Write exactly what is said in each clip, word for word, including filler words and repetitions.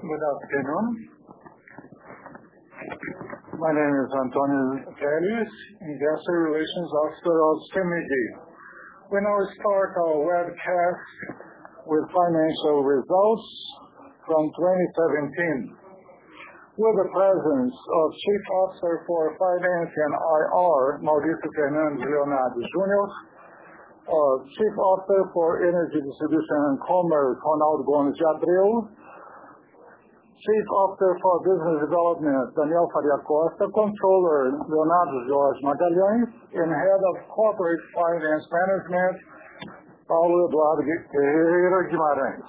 Good afternoon. My name is Antonio Telles, Investor Relations Officer of CEMIG. We now start our webcast with financial results from twenty seventeen. With the presence of Chief Officer for Finance and I R, Mauricio Fernandes Leonardo Júnior, uh, Chief Officer for Energy Distribution and Commerce, Ronaldo Gomes de Abreu, Chief Officer for Business Development, Daniel Faria Costa, Controller, Leonardo Jorge Magalhães, and Head of Corporate Finance Management, Paulo Eduardo Ferreira Guimarães.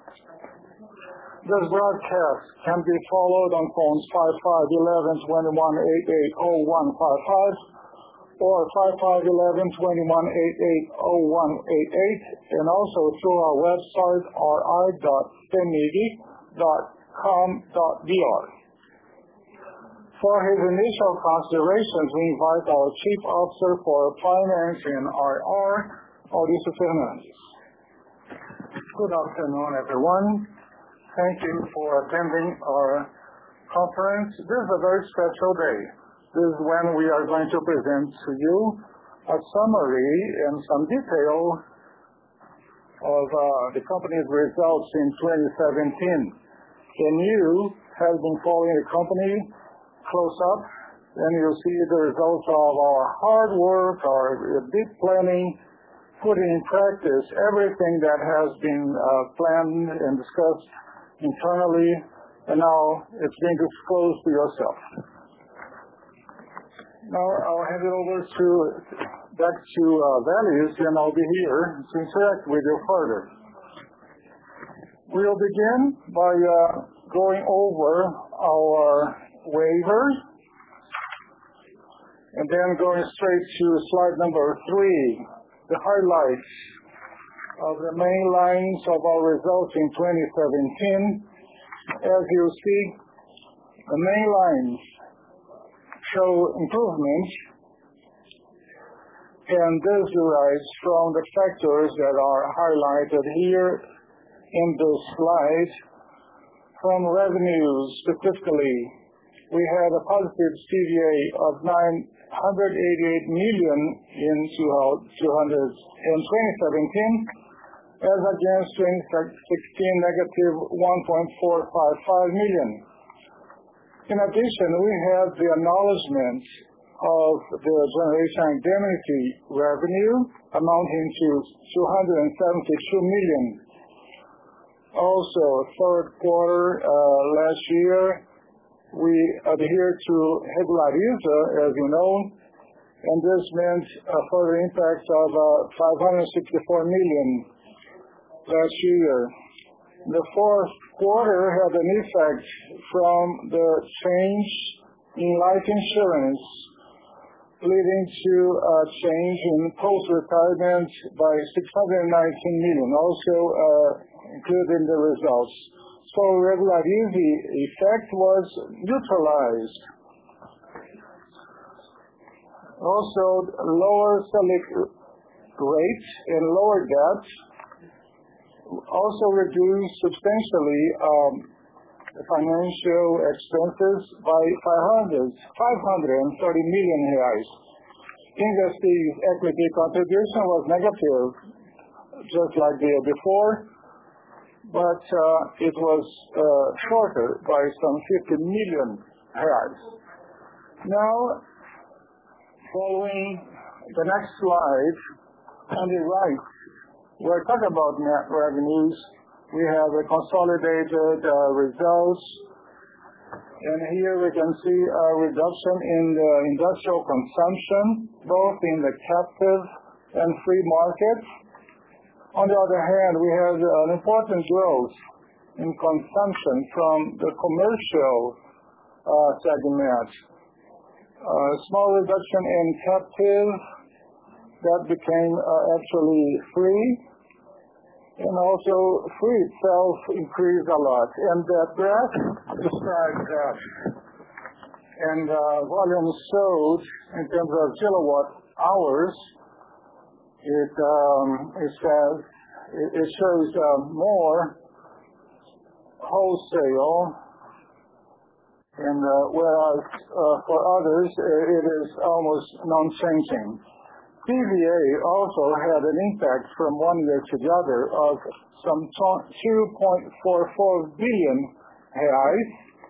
This broadcast can be followed on phones five five one one, two one eight eight, zero one five five or five five one one, two one eight eight, zero one eight eight, and also through our website r i dot cemig dot com dot b r. For his initial considerations, we invite our Chief Officer for Finance and I R, Mauricio Fernandes. Good afternoon, everyone. Thank you for attending our conference. This is a very special day. This is when we are going to present to you a summary and some detail of uh, the company's results in twenty seventeen. And you have been following the company close up, and you'll see the results of our hard work, our deep planning, putting in practice everything that has been uh, planned and discussed internally, and now it's being disclosed to yourself. Now I'll hand it over to back to uh, Values, and I'll be here to interact with you further. We'll begin by uh, going over our waivers, and then going straight to slide number three, the highlights of the main lines of our results in twenty seventeen. As you see, the main lines show improvement, and this derives from the factors that are highlighted here in this slide. From revenues specifically, we had a positive C V A of nine hundred eighty-eight million in twenty seventeen, as against twenty sixteen negative one point four five five million. In addition, we have the acknowledgement of the generation indemnity revenue amounting to two hundred seventy-two million. Also, third quarter uh, last year, we adhered to Regulariza, as you know, and this meant a further impact of uh, five hundred sixty-four million last year. The fourth quarter had an effect from the change in life insurance, leading to a change in post-retirement by six hundred nineteen million, also uh, included in the results. So Regulariza effect was neutralized. Also, lower Selic rate and lower debt also reduced substantially um, the financial expenses by five hundred thirty million reais. Investees' equity contribution was negative, just like the year before, but uh, it was uh, shorter by some fifty million reais. Now, following the next slide, on the right, we're talking about net revenues. We have the consolidated uh, results, and here we can see a reduction in the industrial consumption, both in the captive and free markets. On the other hand, we have an important growth in consumption from the commercial uh, segment. A small reduction in captive that became uh, actually free, and also free itself increased a lot. And that graph describes that. And uh, volume sold in terms of kilowatt hours, it, um, it says, it, it shows uh, more wholesale, and uh, whereas uh, for others uh, it is almost non-changing. T V A also had an impact from one year to the other of some two point four four billion reais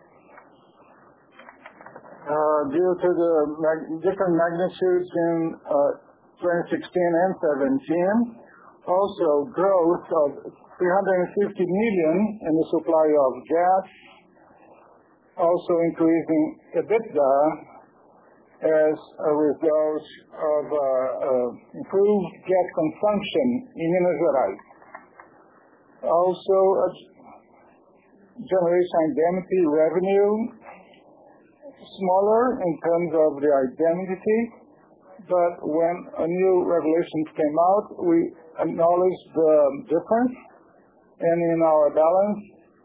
uh, due to the mag- different magnitudes in uh, twenty sixteen and seventeen. Also growth of three hundred fifty million in the supply of gas, also increasing EBITDA as a result of uh, uh, improved gas consumption in Minas Gerais. Also, uh, generation indemnity revenue, smaller in terms of the indemnity, but when a new regulations came out, we acknowledged the difference, and in our balance,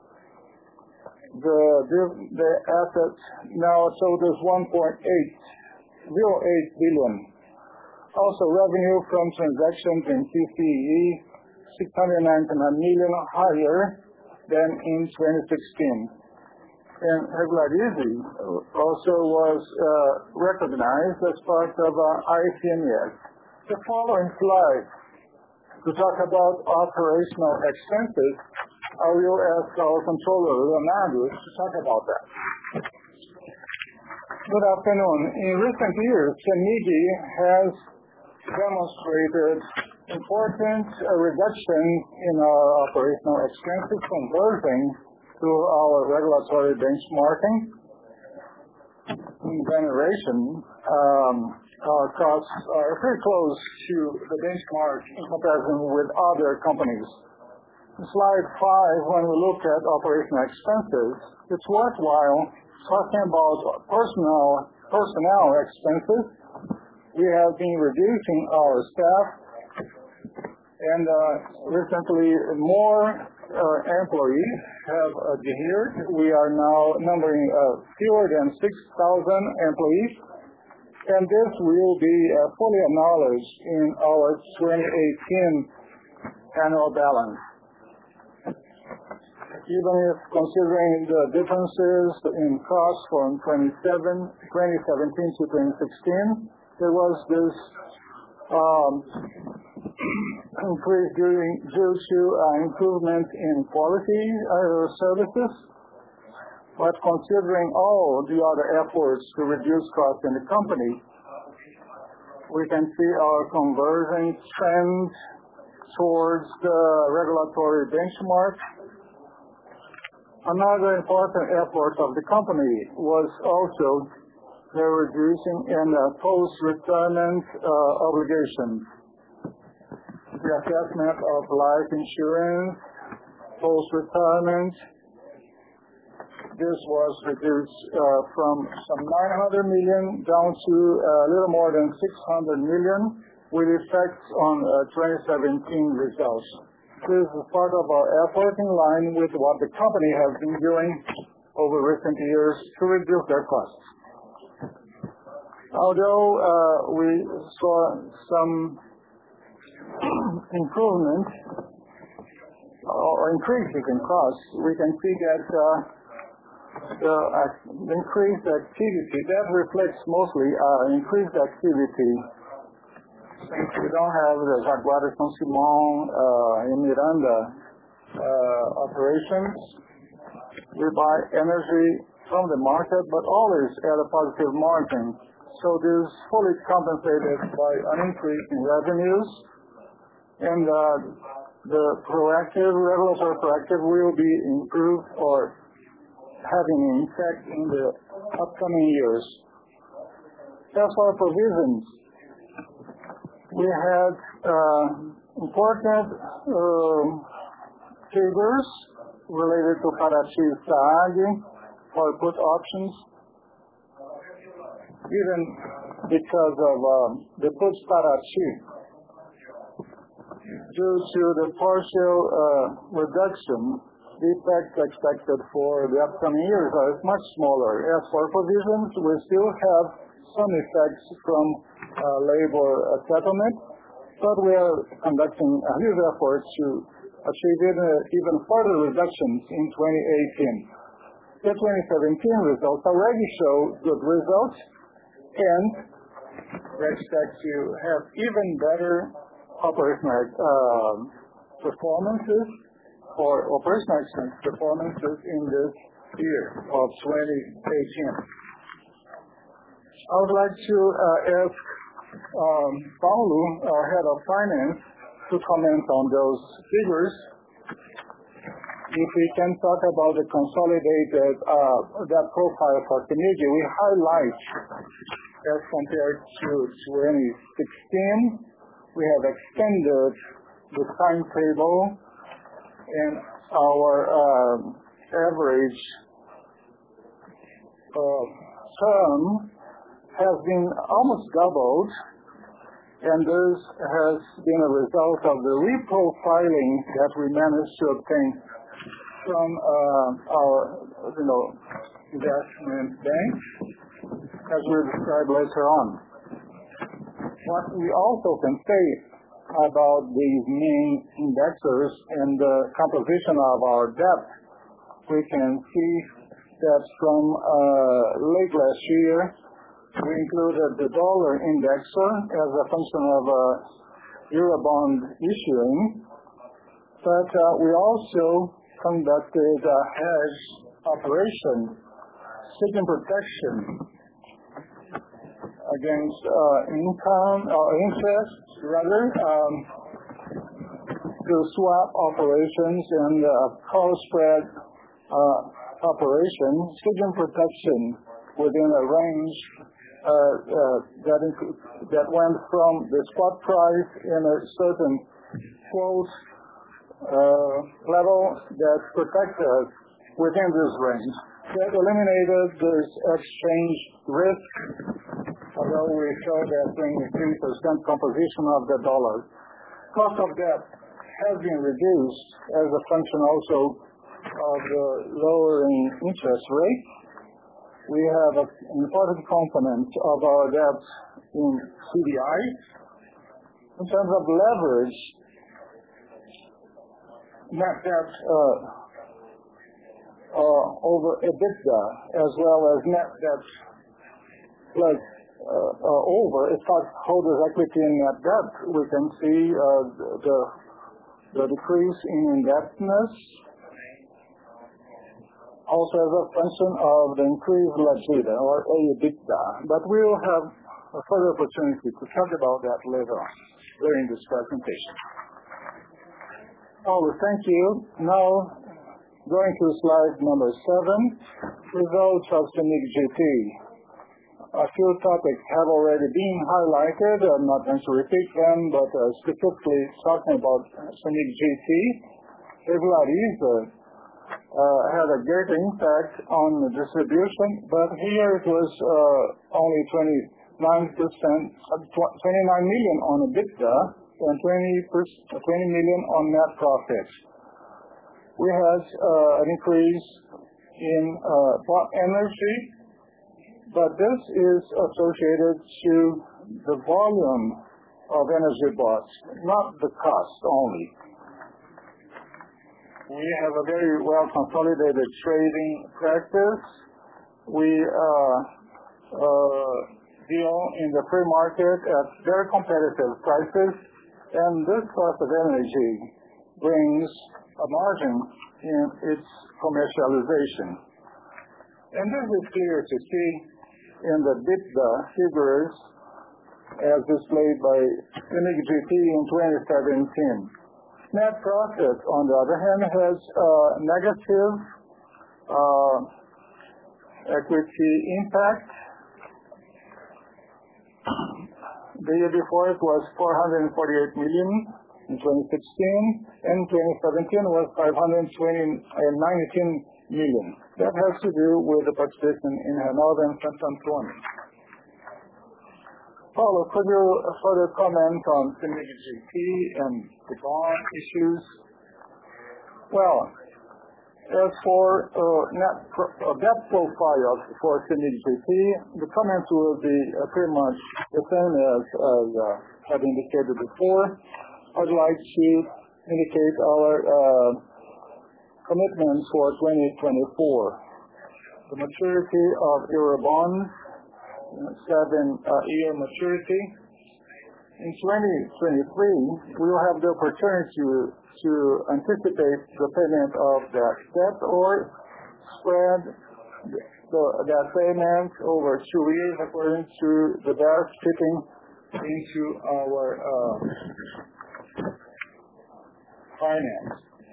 the, the assets now totals one point eight billion. Also, revenue from transactions in C C E, six hundred ninety-nine million, higher than in twenty sixteen. And Regularize also was uh, recognized as part of uh, I C M S. The following slide, to talk about operational expenses, I will ask our controller, Leonardo, to talk about that. Good afternoon. In recent years, CEMIG has demonstrated important uh, reduction in our operational expenses converging to our regulatory benchmarking. In generation, um, our costs are very close to the benchmark in comparison with other companies. In slide five, when we look at operational expenses, it's worthwhile talking about personnel, personnel expenses. We have been reducing our staff, and uh, recently more uh, employees have adhered. We are now numbering uh, fewer than six thousand employees, and this will be uh, fully acknowledged in our twenty eighteen annual balance. Even if considering the differences in costs from twenty seventeen to twenty sixteen, there was this um, increase during, due to uh, improvement in quality uh, services. But considering all the other efforts to reduce costs in the company, we can see our conversion trend towards the regulatory benchmark. Another important effort of the company was also the reducing in uh, post-retirement uh, obligations. The assessment of life insurance, post-retirement, this was reduced uh, from some nine hundred million down to a little more than six hundred million, with effects on uh, twenty seventeen results. This is part of our effort in line with what the company has been doing over recent years to reduce their costs. Although uh, we saw some improvement or increases in costs, we can see that uh, the uh, increased activity, that reflects mostly uh, increased activity. Since we don't have the Jaguara São Simão uh, in Miranda uh, operations, we buy energy from the market, but always at a positive margin. So this is fully compensated by an increase in revenues, and uh, the proactive, regulatory proactive will be improved or having an effect in the upcoming years. As for provisions, we had uh, important uh, figures related to Paraty SAAG for put options, even because of uh, the put Paraty, due to the partial uh, reduction, the effects expected for the upcoming years are much smaller. As for provisions, we still have some effects from uh, labor uh, settlement, but we are conducting a huge effort to achieved even further reductions in twenty eighteen. The twenty seventeen results already show good results, and we expect to have even better operational uh, performances or operational excellence performances in this year of twenty eighteen. I would like to uh, ask um, Paulo, our head of finance, to comment on those figures. If we can talk about the consolidated uh, debt profile for CEMIG, we highlight as compared to twenty sixteen, we have extended the timetable, and our uh, average uh, term has been almost doubled, and this has been a result of the reprofiling that we managed to obtain from uh, our, you know, investment banks, as we'll describe later on. What we also can say about these main indexers and the composition of our debt, we can see that from uh, late last year, we included the dollar indexer as a function of uh, Eurobond issuing, but uh, we also conducted a hedge operation seeking protection against uh, income or interest, rather, um, through swap operations and uh, call spread uh, operation, seeking protection within a range uh, uh, that inc- that went from the spot price in a certain quote uh, level that protected us within this range. That eliminated this exchange risk, although we show that twenty-three percent composition of the dollar. Cost of debt has been reduced as a function also of the lowering interest rate. We have an important component of our debt in C D I. In terms of leverage, net debt uh, uh, over EBITDA, as well as net debt plus uh, uh, over stockholders' equity and net debt, we can see uh, the, the decrease in indebtedness, also as a function of the increased EBITDA or EBITDA. But we will have a further opportunity to talk about that later on during this presentation. Oh, thank you. Now, going to slide number seven, results of CEMIG G T. A few topics have already been highlighted. I'm not going to repeat them, but uh, specifically talking about CEMIG G T, Regulariza Uh, had a great impact on the distribution, but here it was uh, only twenty-nine percent, uh, twenty-nine million on EBITDA and twenty million on net profit. We had uh, an increase in uh, energy, but this is associated to the volume of energy bought, not the cost only. We have a very well consolidated trading practice. We uh, uh, deal in the free market at very competitive prices, and this cost of energy brings a margin in its commercialization. And this is clear to see in the EBITDA figures as displayed by CEMIG G T in twenty seventeen. Net profit, on the other hand, has a negative uh, equity impact. The year before it was four hundred forty-eight million in twenty sixteen, and twenty seventeen was five hundred nineteen million. That has to do with the participation in Hanover and Santo Antônio. Paulo, could you further comment on CEMIG G T and the bond issues? Well, as for uh, net pro- uh, debt profile for CEMIG G T, the comments will be uh, pretty much the same as, as uh, have indicated before. I'd like to indicate our uh, commitments for twenty twenty-four. The maturity of Eurobonds, seven-year uh, maturity. In twenty twenty-three, we will have the opportunity to, to anticipate the payment of that debt or spread the, that payment over two years according to the best fitting into our uh, finance.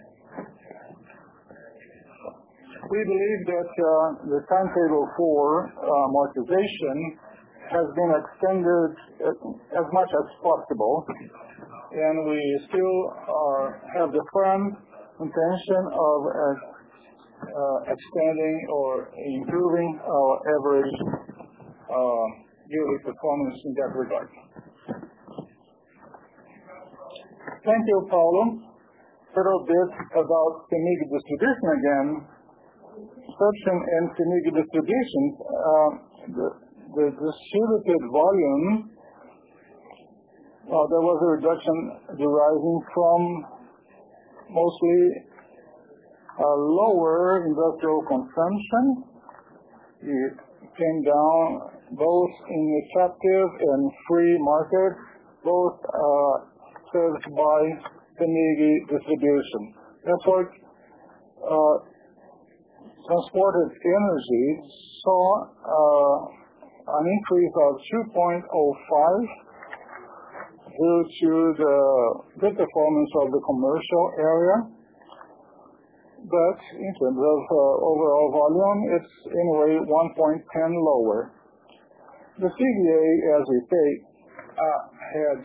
We believe that uh, the timetable for uh, amortization has been extended as much as possible, and we still uh, have the firm intention of uh, uh, extending or improving our average uh, yearly performance in that regard. Thank you, Paulo. A little bit about CEMIG distribution again. Subscription and CEMIG distribution, uh, the, the distributed volume, uh, there was a reduction deriving from mostly a lower industrial consumption. It came down both in the captive and free market, both uh, served by CEMIG distribution. Therefore, uh, transported energy saw uh, an increase of two point zero five due to the good performance of the commercial area. But in terms of uh, overall volume, it's anyway one point one zero lower. The C V A, as we say, uh, had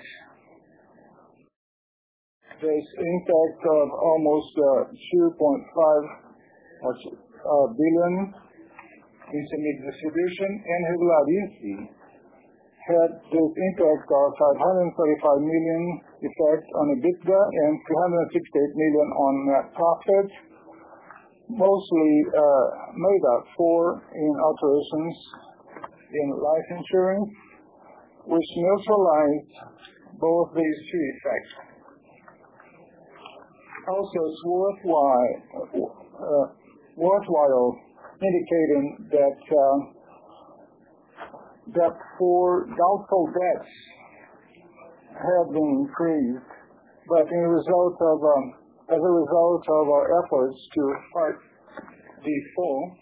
this impact of almost uh, two point five uh, billion in CEMIG distribution, and Regularici had this impact of five hundred thirty-five million effect on EBITDA and three hundred sixty-eight million on net profit, mostly uh, made up for in operations in life insurance, which neutralized both these two effects. Also, it's worthwhile, uh, worthwhile indicating that uh, that for doubtful debts have been increased, but in result of um, as a result of our efforts to fight default,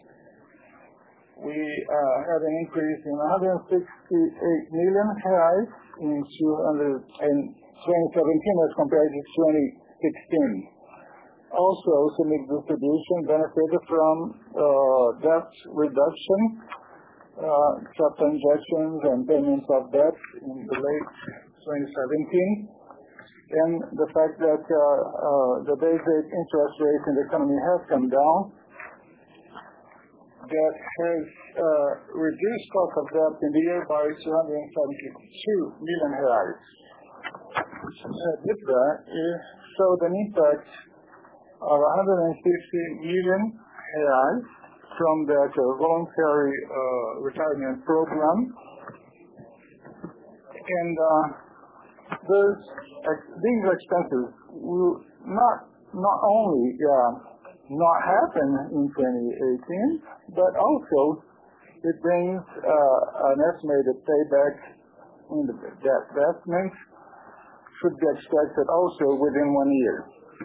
we uh, had an increase in one hundred sixty-eight million reais in twenty seventeen as compared to twenty sixteen. Also, CEMIG distribution benefited from uh, debt reduction, uh, capital injections and payments of debt in the late twenty seventeen, and the fact that uh, uh, the basic interest rate in the economy has come down. That has uh, reduced cost of debt in the year by two hundred seventy-two million reais. EBITDA showed an impact of one hundred fifty million reais from that uh, voluntary uh, retirement program, and uh, this, uh, these expenses will not not only uh, not happen in twenty eighteen, but also it brings uh, an estimated payback in the debt investment should be expected also within one year.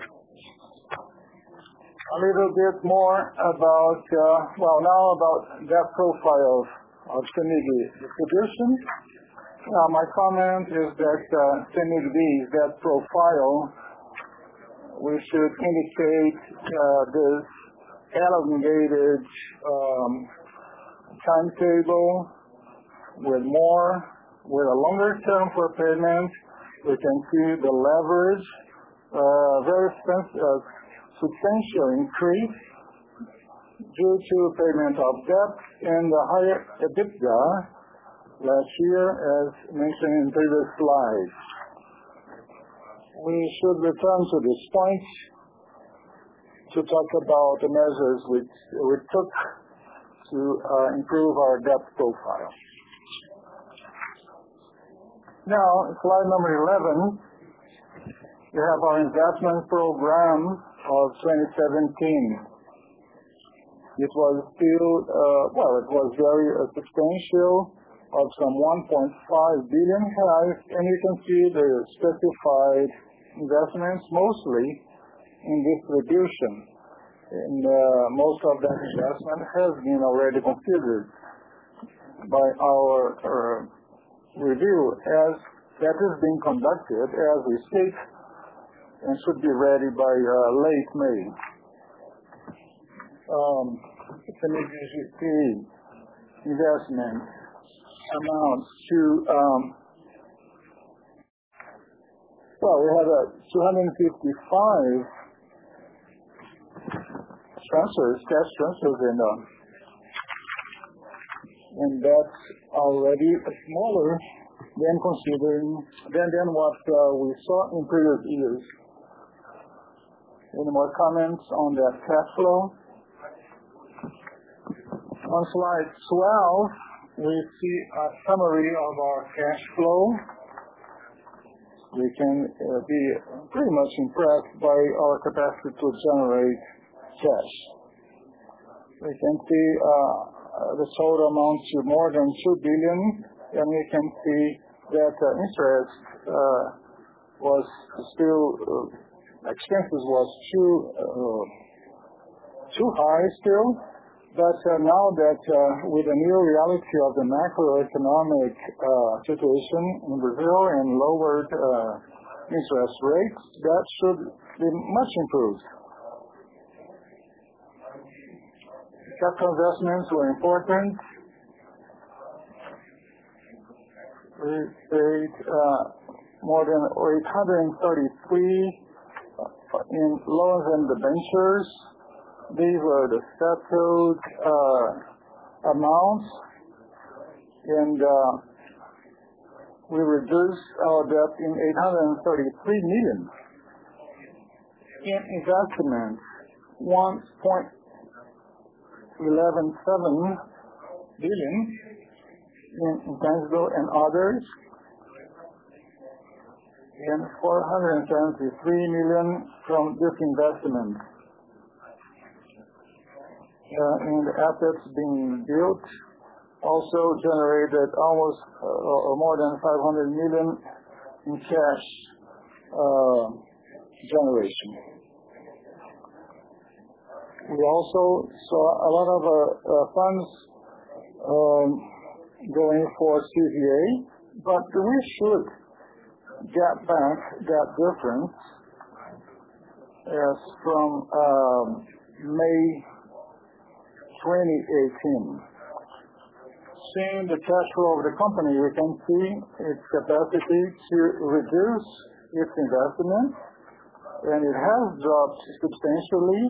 A little bit more about, uh, well, now about debt profile of CEMIG distribution. Now, my comment is that uh, CEMIG's debt profile, we should indicate uh, this elongated um, timetable with more, with a longer term for payment. We can see the leverage, uh, very expensive, uh, substantial increase due to payment of debt and the higher EBITDA last year, as mentioned in previous slides. We should return to this point to talk about the measures which we took to uh, improve our debt profile. Now, slide number eleven We have our investment program of twenty seventeen. It was still, uh, well, it was very uh, substantial, of some one point five billion reais, and you can see the specified investments mostly in distribution. And uh, most of that investment has been already considered by our uh, review, as that is being conducted as we speak and should be ready by uh, late May. Um, CEMIG G T investment amounts to, um, well, we have a two hundred fifty-five transfers, cash transfers, and, uh, and that's already smaller than considering, than, than what uh, we saw in previous years. Any more comments on that cash flow? On slide twelve, we see a summary of our cash flow. We can uh, be pretty much impressed by our capacity to generate cash. We can see uh, the total amount to more than two billion, and we can see that uh, interest uh, was still, uh, expenses was too, uh, too high still. But uh, now that uh, with the new reality of the macroeconomic uh, situation in Brazil and lowered uh, interest rates, that should be much improved. Capital investments were important. We paid uh, more than eight hundred thirty-three in loans and debentures. These were the settled uh, amounts, and uh, we reduced our debt in eight hundred thirty-three million. In investments, one point one one seven billion in intangible and others, and four hundred seventy-three million from disinvestment. Uh, and the assets being built also generated almost uh, or more than five hundred million in cash uh, generation. We also saw a lot of uh, uh, funds um, going for C V A, but we should get back that difference as from um, May twenty eighteen. Seeing the cash flow of the company, we can see its capacity to reduce its investment, and it has dropped substantially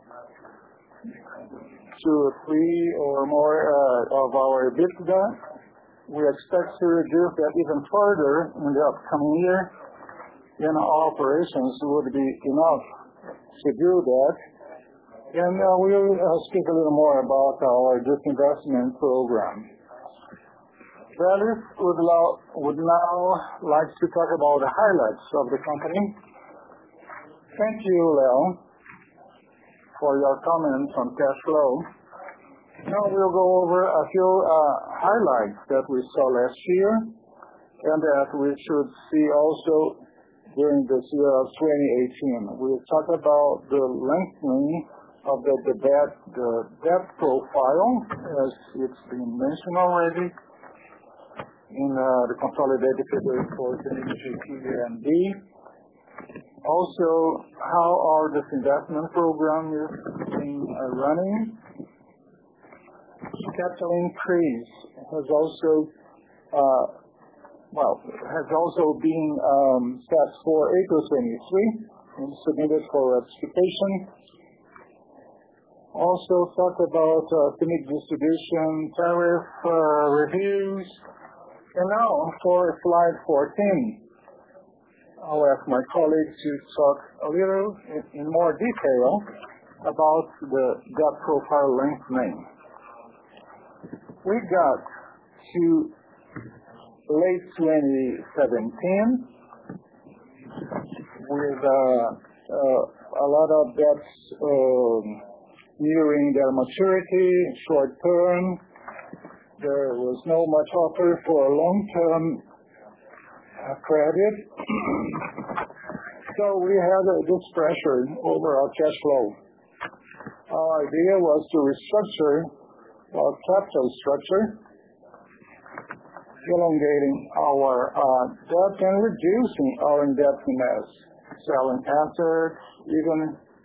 to three or more uh, of our EBITDA. We expect to reduce that even further in the upcoming year, and our operations would be enough to do that. And uh, we'll uh, speak a little more about our disinvestment program. Valis would, allow, would now like to talk about the highlights of the company. Thank you, Leo, for your comments on cash flow. Now we'll go over a few uh, highlights that we saw last year and that we should see also during this year of twenty eighteen. We'll talk about the lengthening of the, the, debt, the debt profile, as it's been mentioned already in uh, the consolidated figures for CEMIG G T and B. Also, how our disinvestment program is being uh, running. Capital increase has also, uh, well, has also been um, set for April twenty-three and submitted for ratification. Also talk about uh, CEMIG distribution tariff uh, reviews. And now for slide fourteen, I'll ask my colleague to talk a little in, in more detail about the debt profile lengthening. We got to late twenty seventeen, with uh, uh, a lot of debts um, nearing their maturity, short term. There was no much offer for long-term uh, credit. So we had uh, this pressure over our cash flow. Our idea was to restructure our capital structure, elongating our uh, debt and reducing our indebtedness, selling assets, even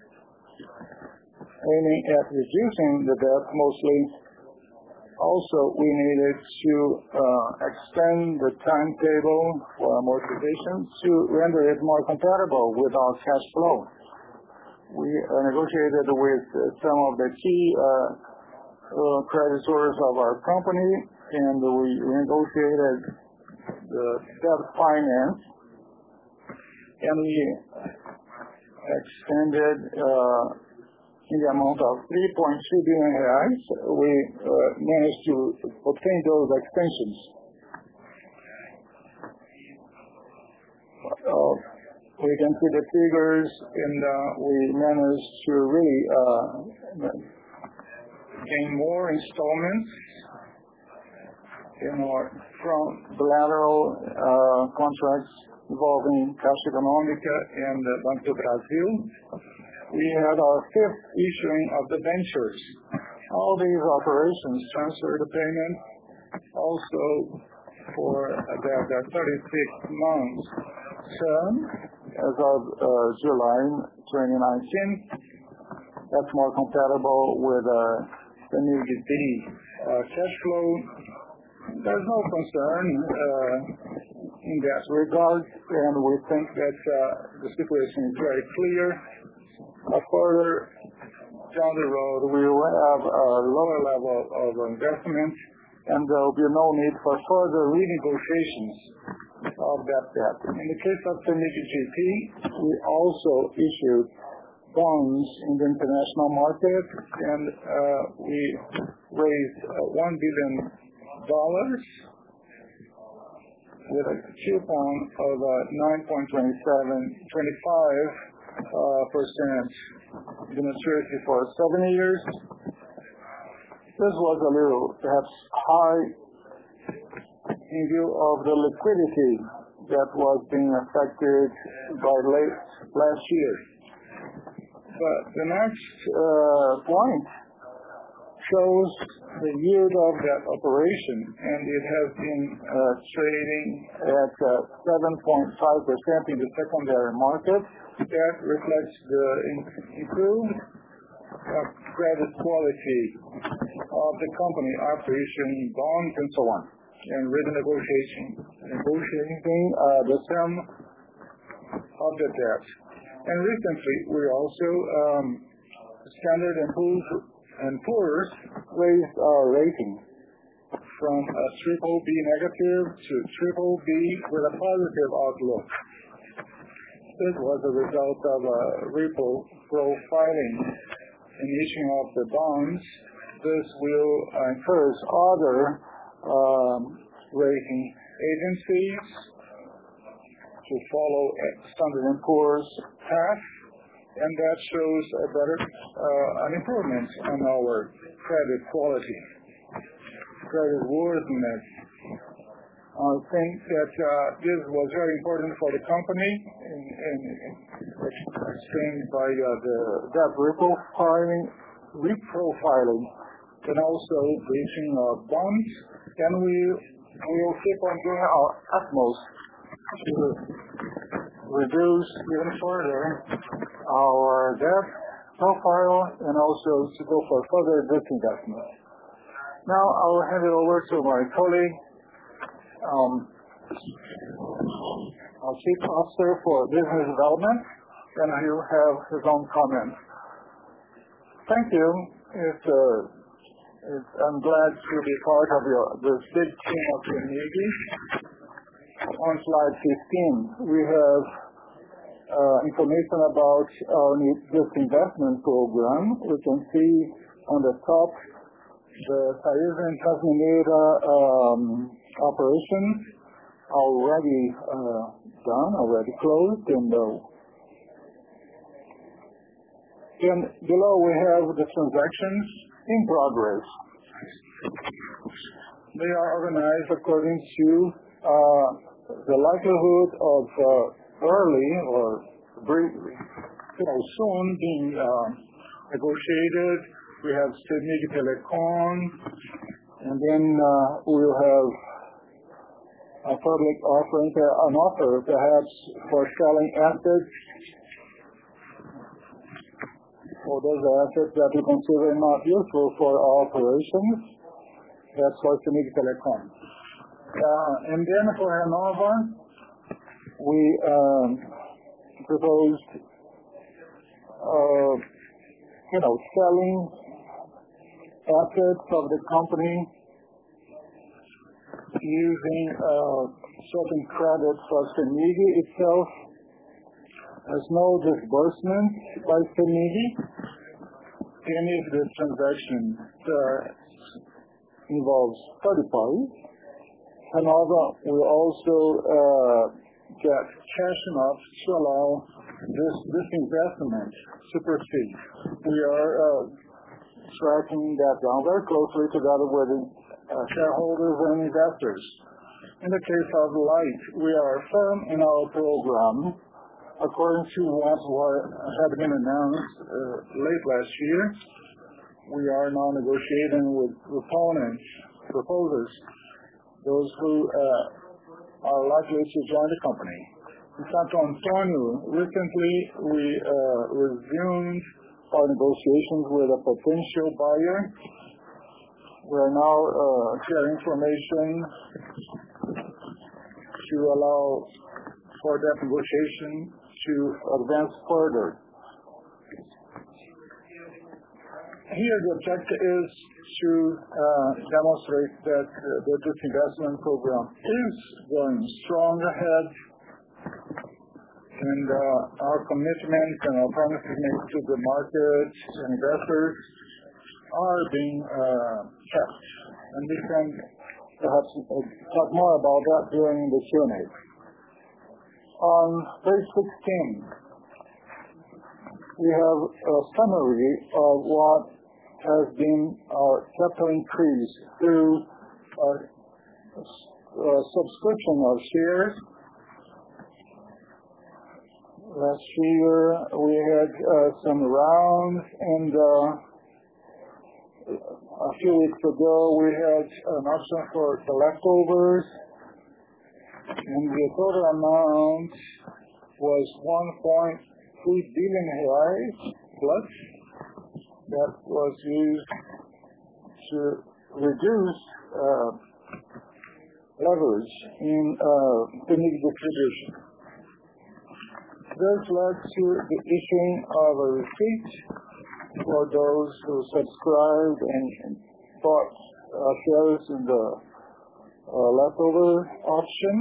aiming at reducing the debt mostly. Also, we needed to uh, extend the timetable for amortization to render it more compatible with our cash flow. We uh, negotiated with uh, some of the key uh, uh, creditors of our company, and we negotiated the debt finance, and we extended uh, in the amount of three point two billion reais. We uh, managed to obtain those extensions. Uh, we can see the figures, and uh, we managed to really uh, gain more installments in our from bilateral uh, contracts involving Caixa Econômica and uh, Banco do Brasil. We had our fifth issuing of the debentures. All these operations transfer the payment also for the, the thirty-six months term as of uh, July twenty nineteen. That's more compatible with uh, the new G D P uh, cash flow. There's no concern uh, in that regard, and we think that uh, the situation is very clear. Uh, further down the road, we will have a lower level of investment, and there will be no need for further renegotiations of that debt. In the case of the G D P, we also issued bonds in the international market, and uh, we raised uh, one billion dollars with a coupon of uh, nine point two seven two five uh, percent, the maturity for seven years. This was a little perhaps high in view of the liquidity that was being affected by late last year. But the next uh, point shows the yield of that operation, and it has been uh, trading at uh, seven point five percent in the secondary market. That reflects the improved uh, credit quality of the company after issuing bonds and so on, and renegotiating negotiating uh, the sum of the debt. And recently, we also um, Standard and Poor's and Poor's raised our rating from a triple B negative to triple B with a positive outlook. This was a result of a reprofiling in issuing of the bonds. This will encourage other um, rating agencies to follow Standard and Poor's path, and that shows a better, uh, an improvement on our credit quality, credit worthiness. I think that uh, this was very important for the company, and, and explained by uh, the debt reprofiling, reprofiling, and also the issuing of bonds, and we we will keep on doing our utmost to reduce even further our debt profile and also to go for further disinvestment. Now I will hand it over to my colleague, um, our Chief Officer for Business Development, and he will have his own comments. Thank you. It's, uh, it's, I'm glad to be part of your, this big team of the Navy. On slide fifteen, we have uh, information about our disinvestment program. We can see on the top the Taesa and Transmineira um, operations already uh, done, already closed, and uh, And below we have the transactions in progress. They are organized according to uh, the likelihood of uh, early or brief, you know, soon being uh, negotiated. We have CEMIG Telecom, and then uh, we'll have a public offering, uh, an offer perhaps for selling assets, for those assets that we consider not useful for our operations. That's for CEMIG Telecom. Uh, and then for Renova, we um, proposed, uh, you know, selling assets of the company using uh, certain credits for CEMIG itself. There's no disbursement by CEMIG. And if this transaction uh, involves third parties, Renova will also uh, get cash enough to allow this, this investment to proceed. We are uh, tracking that down very closely together with the uh, shareholders and investors. In the case of Light, we are firm in our program. According to what had been announced uh, late last year, we are now negotiating with proponents, proposers, those who uh, are likely to join the company. In Santo Antonio, recently we uh, resumed our negotiations with a potential buyer. We are now uh, sharing information to allow for that negotiation to advance further. Here the objective is to uh, demonstrate that, uh, that this investment program is going strong ahead, and uh, our commitments and our promises made to the market and investors are being uh, kept. And we can perhaps uh, talk more about that during the Q and A. On page sixteen, we have a summary of what has been our capital increase through a, a subscription of shares. Last year we had uh, some rounds, and uh, a few weeks ago we had an option for the leftovers, and the total amount was one point three billion reais plus. That was used to reduce uh, leverage in uh, CEMIG distribution. This led to the issuing of a receipt for those who subscribed and bought uh, shares in the uh, leftover option.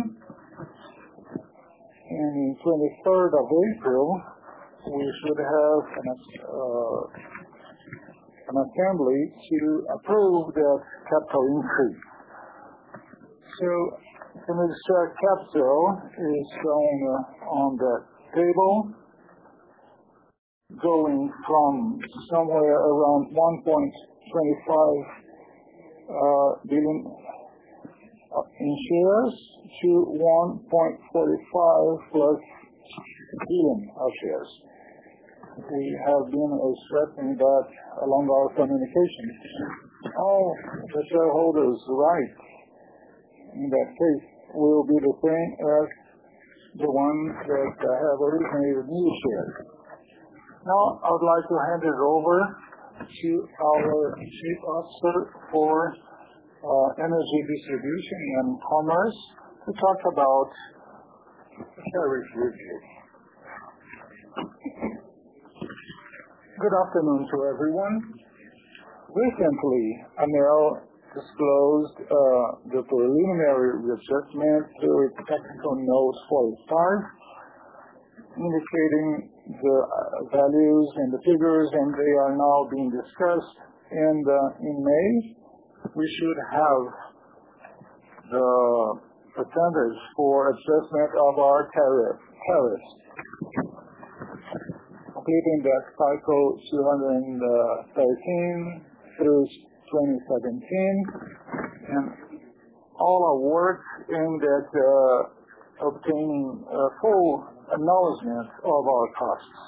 And on the twenty-third of April, we should have an uh, an assembly to approve that capital increase. So, CEMIG share capital is shown uh, on that table, going from somewhere around one point two five uh, billion in shares to one point four five plus billion of shares. We have been stressing that along our communications. All the shareholders' rights in that case will be the same as the ones that have originated new shares. Now I would like to hand it over to our Chief Officer for uh, Energy Distribution and Commerce to talk about tariff review. Good afternoon to everyone. Recently, ANEEL disclosed uh, the preliminary readjustment to its technical note forty-five, indicating the uh, values and the figures, and they are now being discussed. And uh, in May, we should have the percentage for adjustment of our tariff, tariffs. completing that cycle two thousand thirteen through twenty seventeen, and all our work aimed at uh, obtaining a full acknowledgement of our costs.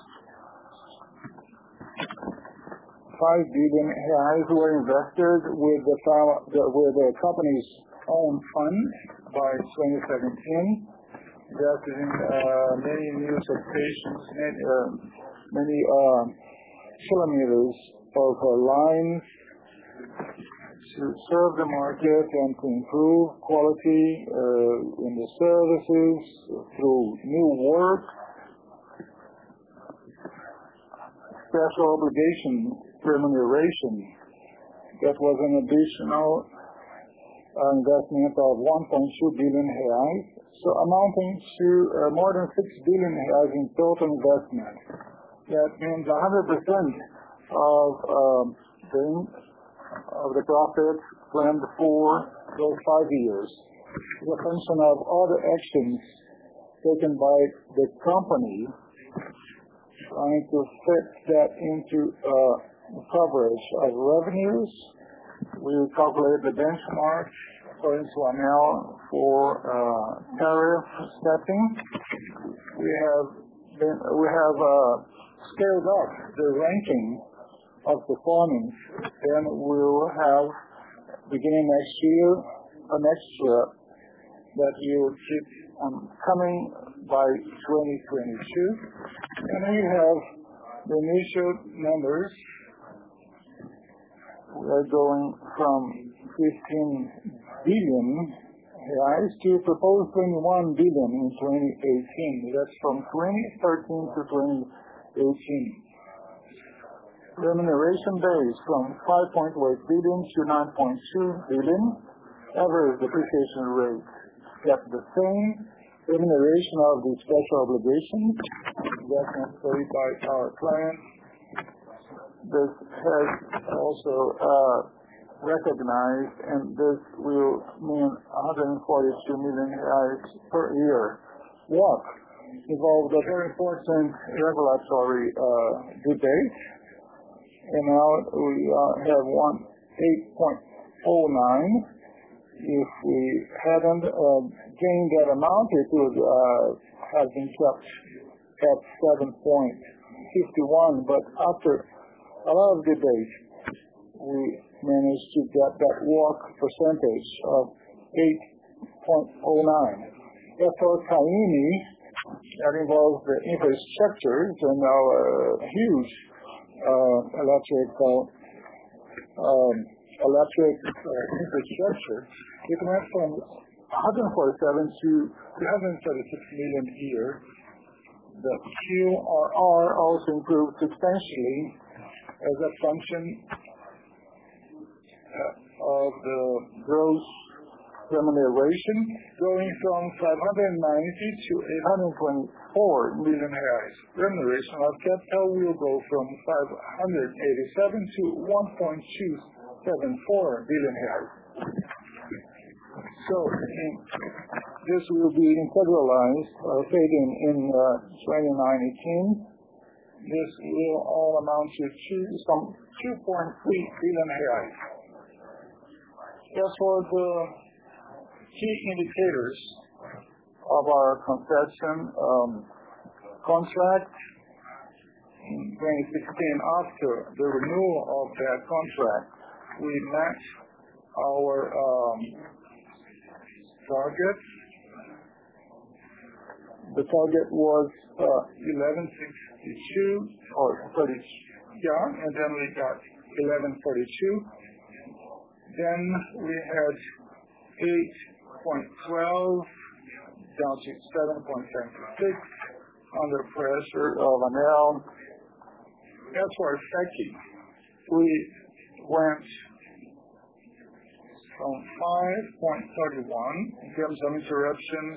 Five billion reais were invested with the, with the company's own fund by twenty seventeen. That is in uh, many new substations, many, uh, many uh, kilometers of uh, lines to serve the market and to improve quality uh, in the services through new work, special obligation remuneration. That was an additional uh, investment of one point two billion reais, so amounting to uh, more than six billion reais in total investment. That means one hundred percent of um, the of the profits planned for those five years. It's a function of all the actions taken by the company trying to fit that into uh, coverage of revenues. We calculate the benchmark according to ANEEL for uh, tariff setting. We have been, we have uh, scaled up the ranking of performance. Then we'll have, beginning next year, an extra that will keep on coming by twenty twenty-two. And we have the initial numbers. We are going from fifteen billion reais to proposed twenty-one billion in twenty eighteen. That's from twenty thirteen to twenty eighteen. Remuneration base from five point eight billion to nine point two billion. Average depreciation rate kept the same. Remuneration of the special obligations investment paid by our clients. This has also uh, recognized, and this will mean one hundred forty-two million reais per year. What involved a very important regulatory uh, debate. And now we uh, have one eight point oh nine. If we hadn't uh, gained that amount, it would uh, have been kept at seven point five one. But after a lot of debate, we managed to get that W A C C percentage of eight point oh nine. As for CAIMI, that involves the infrastructures and our uh, huge Uh, electrical um, electric uh, infrastructure. It went from one hundred forty-seven to three hundred thirty-six million a year. The Q R R also improved substantially as a function uh, of the gross remuneration, going from five hundred ninety to eight hundred twenty-four million reais. Remuneration of capital will go from five hundred eighty-seven to one point two seven four billion reais. So in, this will be integralized or uh, paid in, in uh, twenty nineteen. This will all amount to two, some two point three billion reais. As for the key indicators of our concession um, contract in twenty sixteen, after the renewal of that contract, we met our um, target. The target was uh, eleven sixty-two or thirty, yeah, and then we got eleven forty-two. Then we had eight point one two down to seven point seven six under pressure of ANEEL. As for S E C I, we went from five point three one in terms of interruptions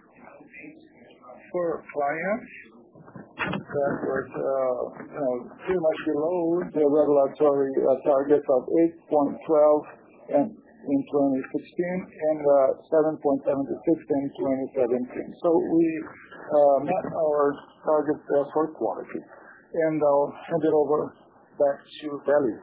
per client. That was uh, you know, pretty much below the regulatory uh, target of eight point one two and in twenty sixteen and uh, seven point seven six in twenty seventeen. So we uh, met our target uh, for quality. and I'll hand it over back to Belly.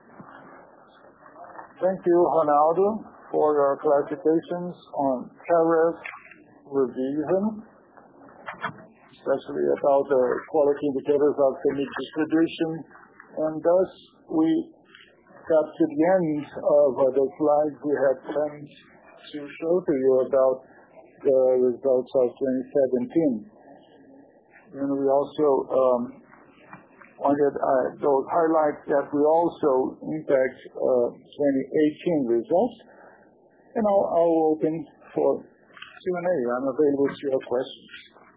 Thank you, Ronaldo, for your clarifications on tariff revision, especially about the quality indicators of the meat distribution. And thus, we got to the end of uh, the slides we had planned to show to you about the results of twenty seventeen. And we also um, wanted uh, those highlights that we also impact uh, twenty eighteen results. And I'll, I'll open for Q and A. I'm available to your questions.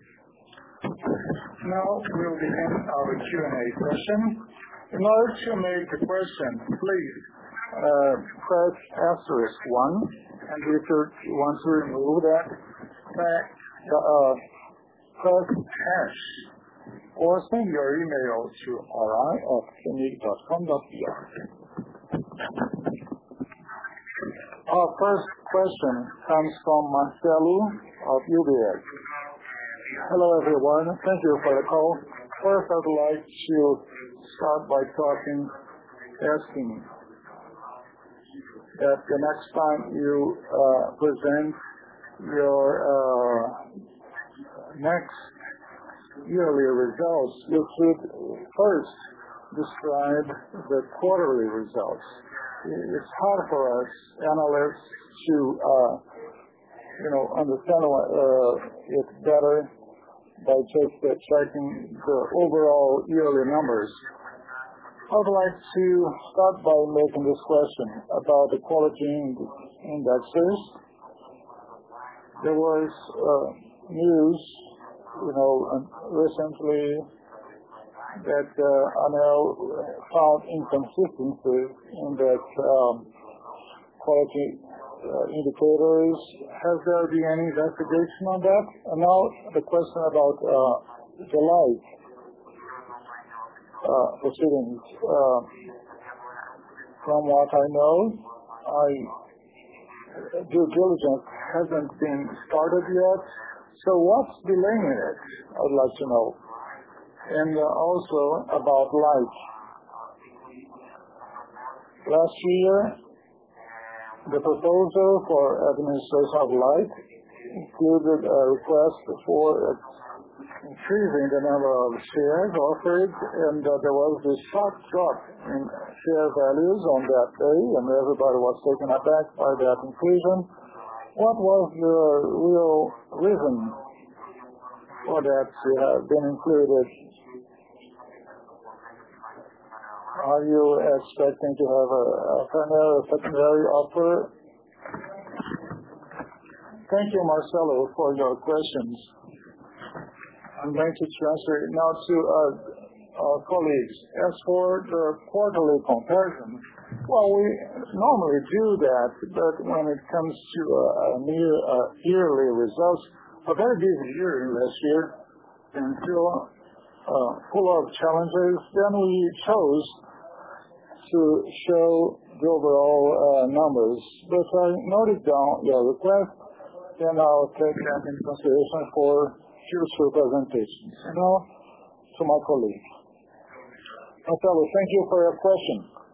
Now we'll begin our Q and A session. In order to make a question, please uh, press asterisk one, and if you want to remove that, uh, press hash, or send your email to ri at cemig dot com dot b r. Our first question comes from Marcelo of U B S. Hello, everyone. Thank you for the call. First, I would like to start by talking, asking that the next time you uh, present your uh, next yearly results, you should first describe the quarterly results. It's hard for us analysts to, uh, you know, understand uh, it better by just uh, checking the overall yearly numbers. I would like to start by making this question about the quality indexes. There was uh, news, you know, recently that uh, ANEEL found inconsistencies in that um, quality uh, indicators. Has there been any investigation on that? And now the question about uh, the light uh, proceedings. Uh, from what I know, I, due diligence hasn't been started yet. So what's delaying it? I'd like to know. And uh, also about light. Last year, the proposal for administration of light included a request for uh, increasing the number of shares offered, and uh, there was this sharp drop in share values on that day, and everybody was taken aback by that inclusion. What was the real reason for that to have been included? Are you expecting to have a, a primary or secondary offer? Thank you, Marcelo, for your questions. I'm going to transfer it now to uh, our colleagues. As for the quarterly comparison, well, we normally do that, but when it comes to uh, near uh, yearly results, a very busy year last year, and still uh, full of challenges, then we chose to show the overall uh, numbers. But I noted down your request, and I'll take that into consideration for future presentations. Now, to my colleague. Marcelo, thank you for your question.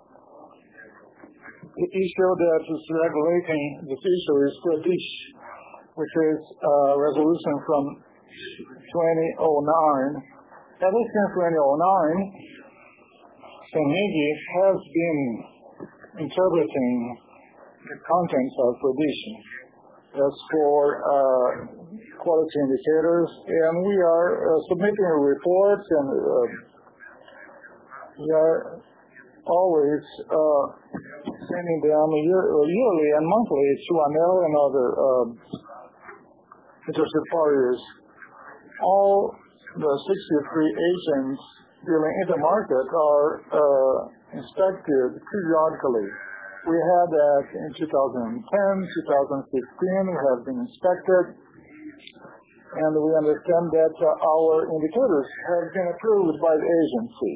The issue that is regulating this issue is PRODISH, which is a resolution from twenty oh nine. Ever since twenty oh nine, CEMIG has been interpreting the contents of PRODISH as for uh, quality indicators, and we are uh, submitting reports, and uh, we are always uh, sending them year, yearly and monthly to ANEEL and other uh, interested parties. All the sixty-three agents dealing in the market are uh, inspected periodically. We had that in two thousand ten, two thousand sixteen, we have been inspected, and we understand that uh, our indicators have been approved by the agency.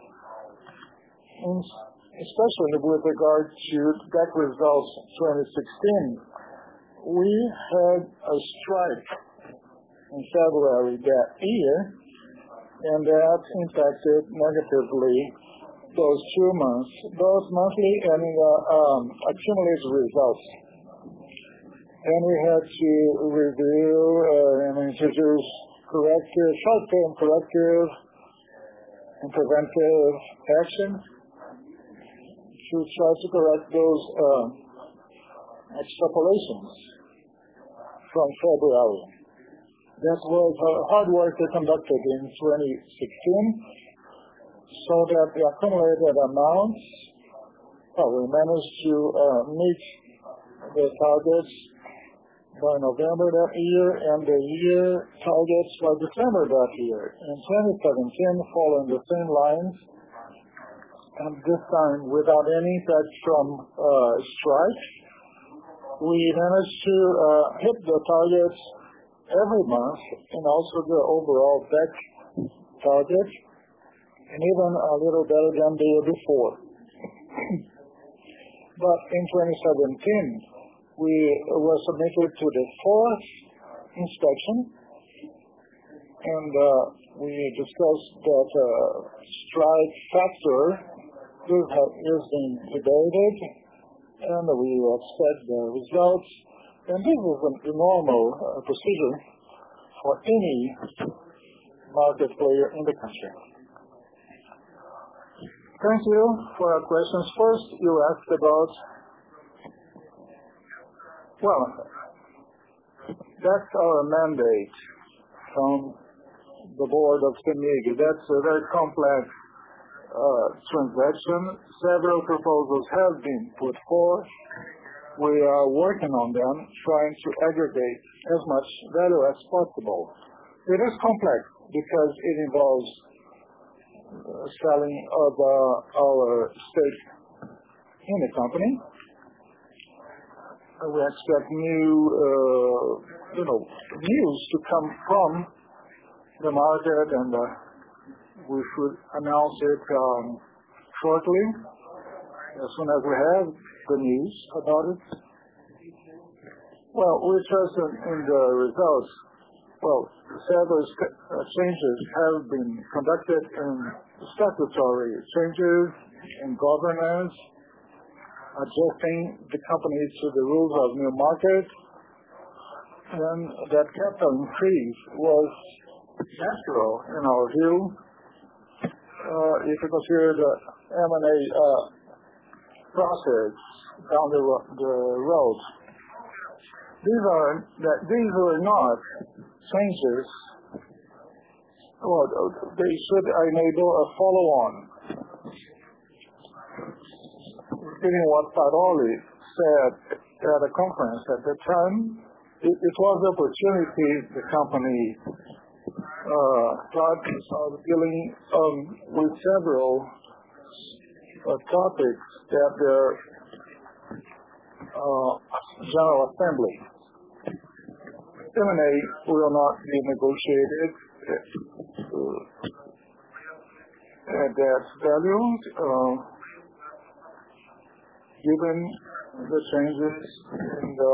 In, especially with regard to D E C results twenty sixteen, we had a strike in February that year, and that impacted negatively those two months, those monthly and uh, um, accumulated results. And we had to review uh, and introduce corrective, short-term corrective and preventive actions to try to correct those uh, extrapolations from February. That was uh, hard work we conducted in twenty sixteen, so that the accumulated amounts, well, we managed to uh, meet the targets by November that year and the year targets by December that year. In twenty seventeen, following the same lines, and this time without any effect from uh, strike, we managed to uh, hit the targets every month and also the overall D E C target, and even a little better than the year before. But in twenty seventeen, we were submitted to the fourth inspection, and uh, we discussed that uh, strike factor is, is being debated, and we expect the results. And this is a normal uh, procedure for any market player in the country. Thank you for your questions. First, you asked about, well, that's our mandate from the board of CEMIG. That's a very complex uh, transaction. Several proposals have been put forth. We are working on them, trying to aggregate as much value as possible. It is complex because it involves uh, selling of uh, our stake in the company. Uh, we expect new, uh, you know, news to come from the market, and uh, we should announce it um, shortly, as soon as we have the news about it. Well, we trust in, in the results. Well, several st- uh, changes have been conducted in statutory changes in governance, adjusting the company to the rules of new market, and that capital increase was natural in our view. Uh, if you consider the M and A uh, process down the, ro- the road, these are that these are not changes. Well, they should enable a follow-on. Repeating what Paroli said at a conference at the time, it, it was the opportunity the company uh, thought of dealing um, with several uh, topics that the uh, General Assembly. M and A will not be negotiated uh, at that value, uh, given the changes in the,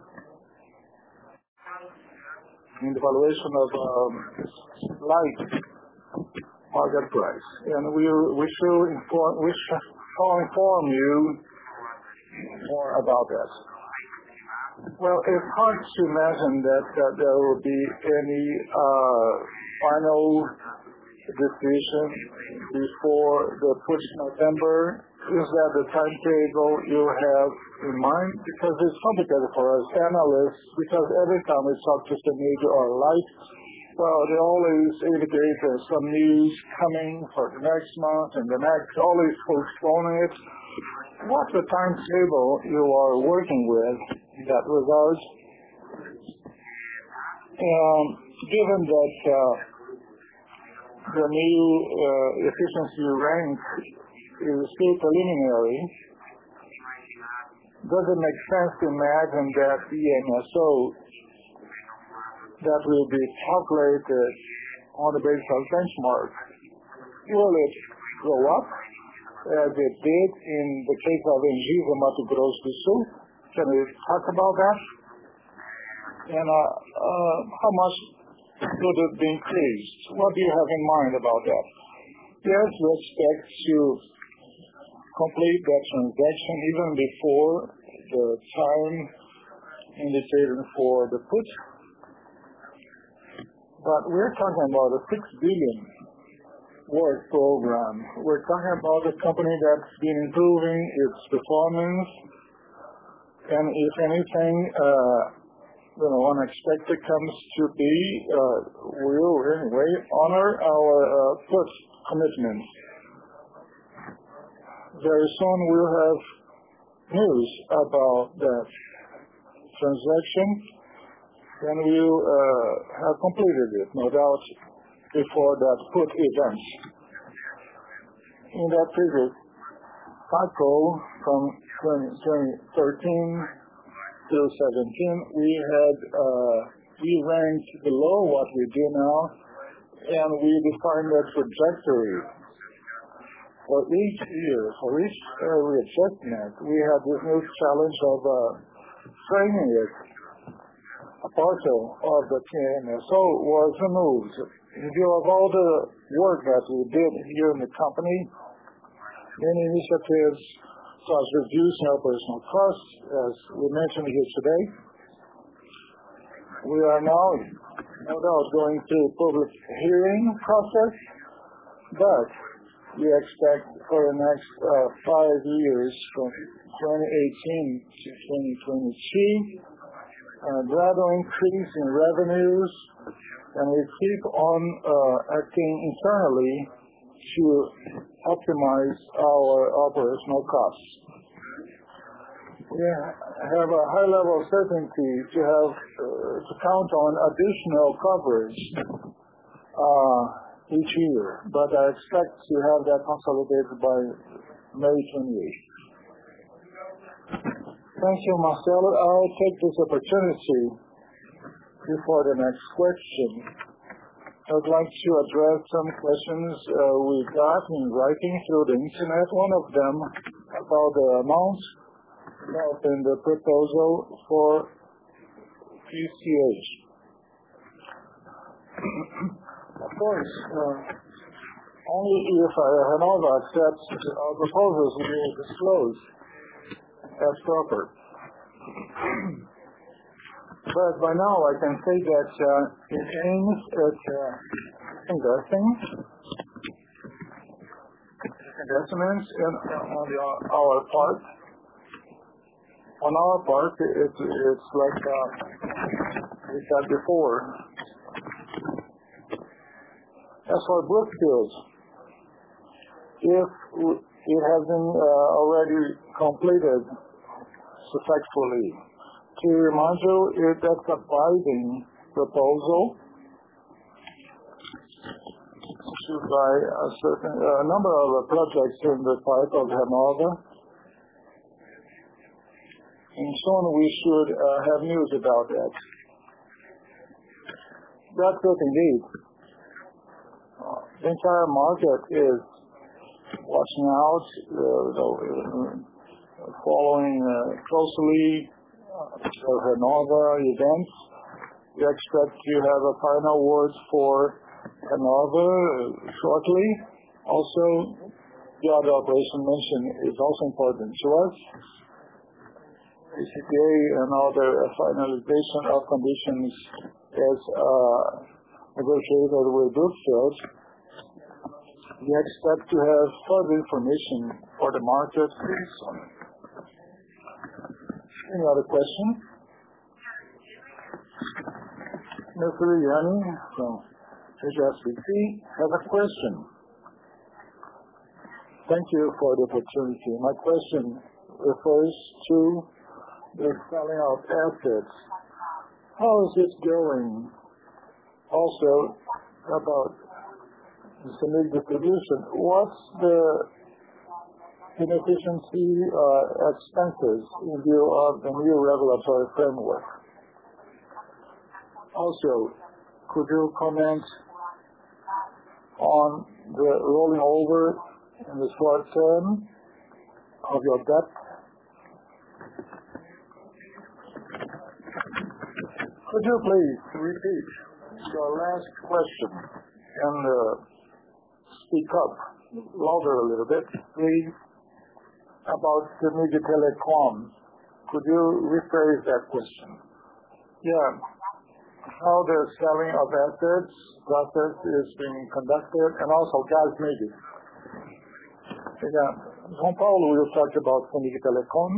in the valuation of um, light market price. And we, we should inform, we shall inform you more about that. Well, it's hard to imagine that, that there will be any uh, final decision before the first November. Is that the timetable you have in mind? Because it's complicated for us analysts, because every time we talk to CEMIG or Light, well, they always indicate there's some news coming for the next month and the next, always postponing it. What's the timetable you are working with in that regard? Um, given that uh, the new uh, efficiency rank is still preliminary, does it make sense to imagine that the N S O that will be calculated on the basis of benchmark, will it go up as it did in the case of Energisa Mato Grosso do Sul? Can we talk about that? And uh, uh, how much could it be increased? What do you have in mind about that? Yes, we expect to complete that transaction even before the time indicated for the put. But we're talking about a six billion work program. We're talking about a company that's been improving its performance, and if anything, uh, you know, unexpected comes to be, uh, we'll anyway honor our uh, put commitments. Very soon we'll have news about that transaction, and we'll uh, have completed it, no doubt, before that put event. In that previous cycle, from twenty thirteen to seventeen, we had uh, we ranked below what we do now, and we defined a trajectory for each year, for each uh, readjustment. We had this new challenge of uh, framing it. A parcel of the T M S O was removed. In view of all the work that we did here in the company, many initiatives such as reducing operational costs, as we mentioned here today, we are now, no doubt, going through a public hearing process, but we expect for the next uh, five years, from twenty eighteen to twenty twenty-two, a gradual increase in revenues, and we keep on uh, acting internally to optimize our operational costs. We have a high level of certainty to have uh, to count on additional coverage uh, each year, but I expect to have that consolidated by May twenty-eighth. Thank you, Marcelo. I'll take this opportunity before the next question. I'd like to address some questions uh, we got in writing through the internet. One of them about the amount in the proposal for P C H. Of course, uh, only if uh, Renova accepts our proposals we will disclose as proper. But by now I can say that uh, it aims at uh, investing, investments in, on the, our part. On our part, it, it's like uh, we said before. As for Brookfield, if it has been uh, already completed successfully, to remind you, it, that's a binding proposal to buy a certain uh, number of projects in the part of Renova. And soon we should uh, have news about that. That's it indeed. Uh, the entire market is watching out, uh, uh, following uh, closely uh, the Renova events. We expect to have a final word for Renova uh, shortly. Also, the other operation mentioned is also important to us. A C P A and other finalization of conditions as uh, negotiated with Brookfield. We expect to have further information for the market pretty soon. Any other questions? Mister Yanni from H S B C has a question. Thank you for the opportunity. My question refers to the selling of assets. How is it going? Also, about the CEMIG distribution, what's the inefficiency uh, expenses in view of the new regulatory framework? Also, could you comment on the rolling over in the short term of your debt? Could you please repeat your last question, and uh, speak up louder a little bit, please, about CEMIG Telecom. Could you rephrase that question? Yeah. How the selling of assets process is being conducted, and also GasMig. Yeah. João Paulo will talk about CEMIG Telecom.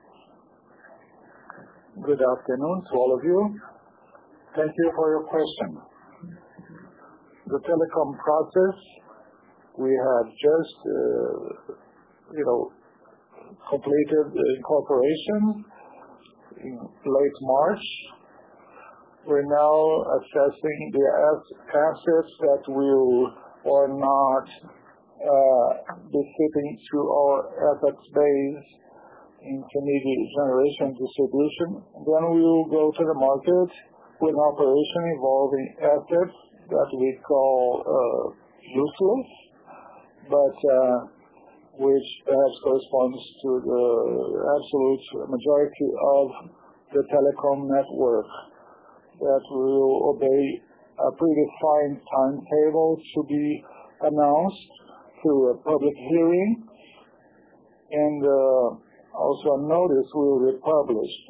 Good afternoon to all of you. Thank you for your question. The telecom process, we have just, uh, you know, completed the incorporation in late March. We're now assessing the assets that will or not uh, be fitting to our assets base in CEMIG generation distribution. Then we will go to the market with an operation involving assets that we call uh, useless, but uh, which perhaps corresponds to the absolute majority of the telecom network, that will obey a predefined timetable to be announced through a public hearing, and uh, also a notice will be published,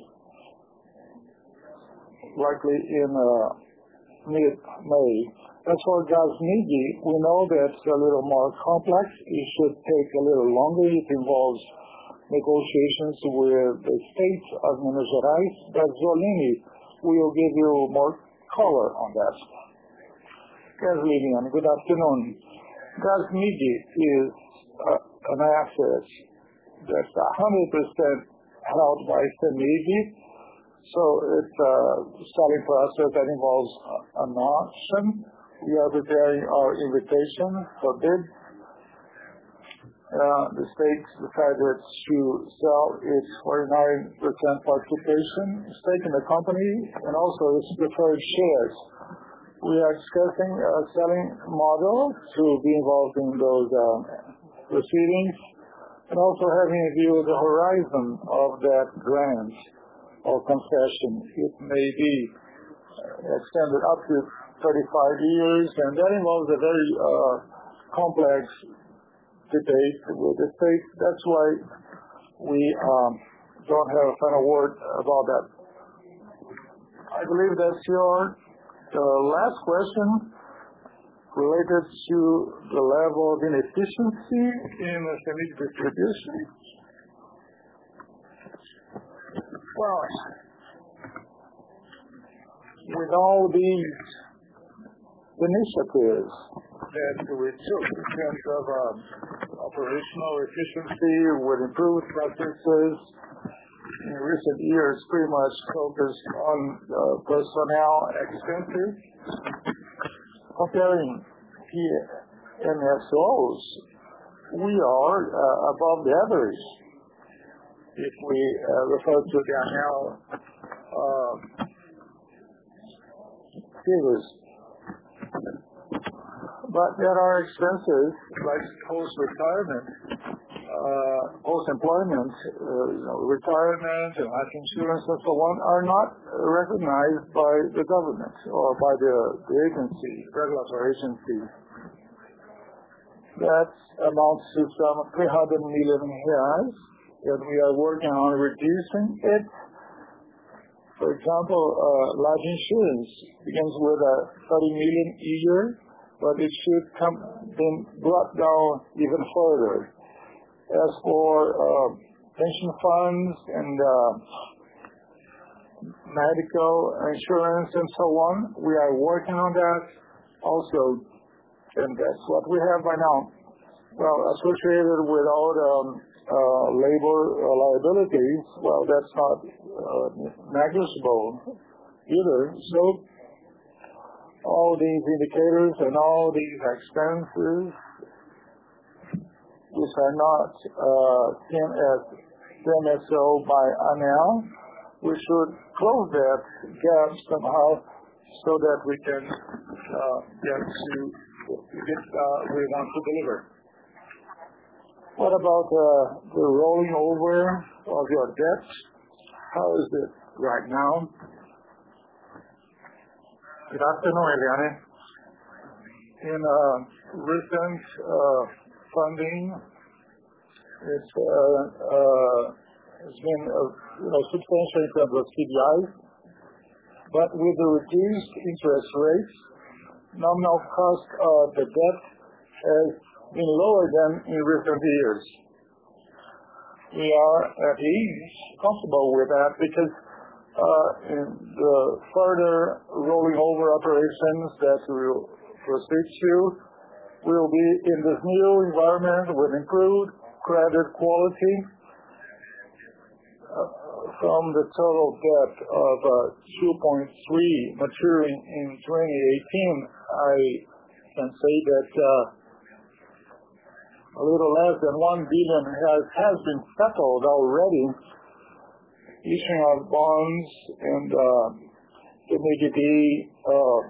likely in uh, mid-May. As for GasMig, we know that's a little more complex. It should take a little longer. It involves negotiations with the state of Minas Gerais, but Zolini will give you more color on that. Yes, Lilian, good afternoon. GasMig is uh, an asset that's one hundred percent held by CEMIG. So it's a selling process that involves an auction. We are preparing our invitation for bid. Uh, the state decided to sell its forty-nine percent participation stake in the company and also its preferred shares. We are discussing a selling model to be involved in those uh, proceedings, and also having a view of the horizon of that grant or concession. It may be extended up to thirty-five years, and that involves a very uh, complex debate with the state. That's why we um, don't have a final word about that. I believe that's your uh, last question related to the level of inefficiency in the CEMIG distribution. Well, with all these initiatives that we took in terms of um, operational efficiency with improved processes in recent years, pretty much focused on uh, personnel expenses. Comparing P M S Os, we are uh, above the average if we uh, refer to the annual uh, figures. But there are expenses like post-retirement, uh, post-employment, uh, you know, retirement and life insurance and so on are not recognized by the government or by the, the agency, regulatory agency. That amounts to some three hundred million reais, and we are working on reducing it. For example, uh, life insurance begins with a thirty million a year, but it should come been brought down even further. As for uh, pension funds and uh, medical insurance and so on, we are working on that also, and that's what we have by now. Well, associated with all the um, uh, labor uh, liabilities, well, that's not uh, negligible either. So all these indicators and all these expenses, which are not uh, seen as C M S O by A N E L, we should close that gap somehow so that we can uh, get to get uh, we want to deliver. What about uh, the rolling over of your debt? How is it right now? Good afternoon, Eliane. In uh, recent uh, funding, it's, uh, uh, it's been uh, you know, substantial in terms of C D I, but with the reduced interest rates, nominal cost of the debt has been lower than in recent years. We are at ease, comfortable with that, because uh, in the further rolling over operations that we will proceed to, we will be in this new environment with improved credit quality. Uh, from the total debt of uh, two point three maturing in twenty eighteen, I can say that uh, a little less than one billion has, has been settled already, issuing of bonds and uh, M E D D uh,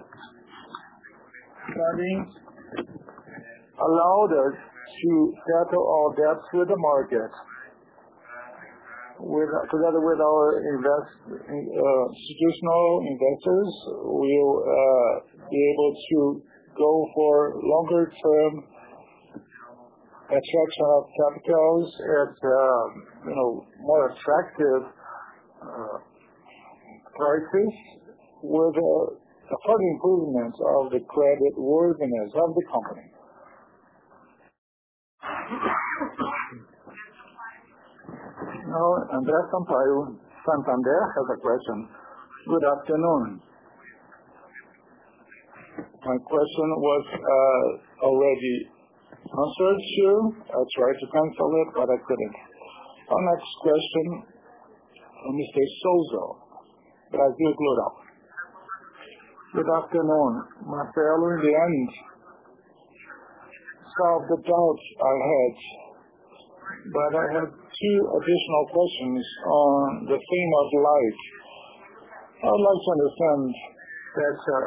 funding allowed us to settle our debts with the market. With, together with our invest, uh, institutional investors, we'll uh, be able to go for longer term attraction of capitals at uh, you know, more attractive uh, prices with a, a further improvement of the credit worthiness of the company. Now, André Sampaio, Santander, has a question. Good afternoon. My question was uh, already answered to. I tried to cancel it, but I couldn't. Our next question from Mister Souza, Brasil Plural. Good afternoon. Marcelo, in the end, solved the doubts I had, but I have two additional questions on the theme of life. I would like to understand that uh,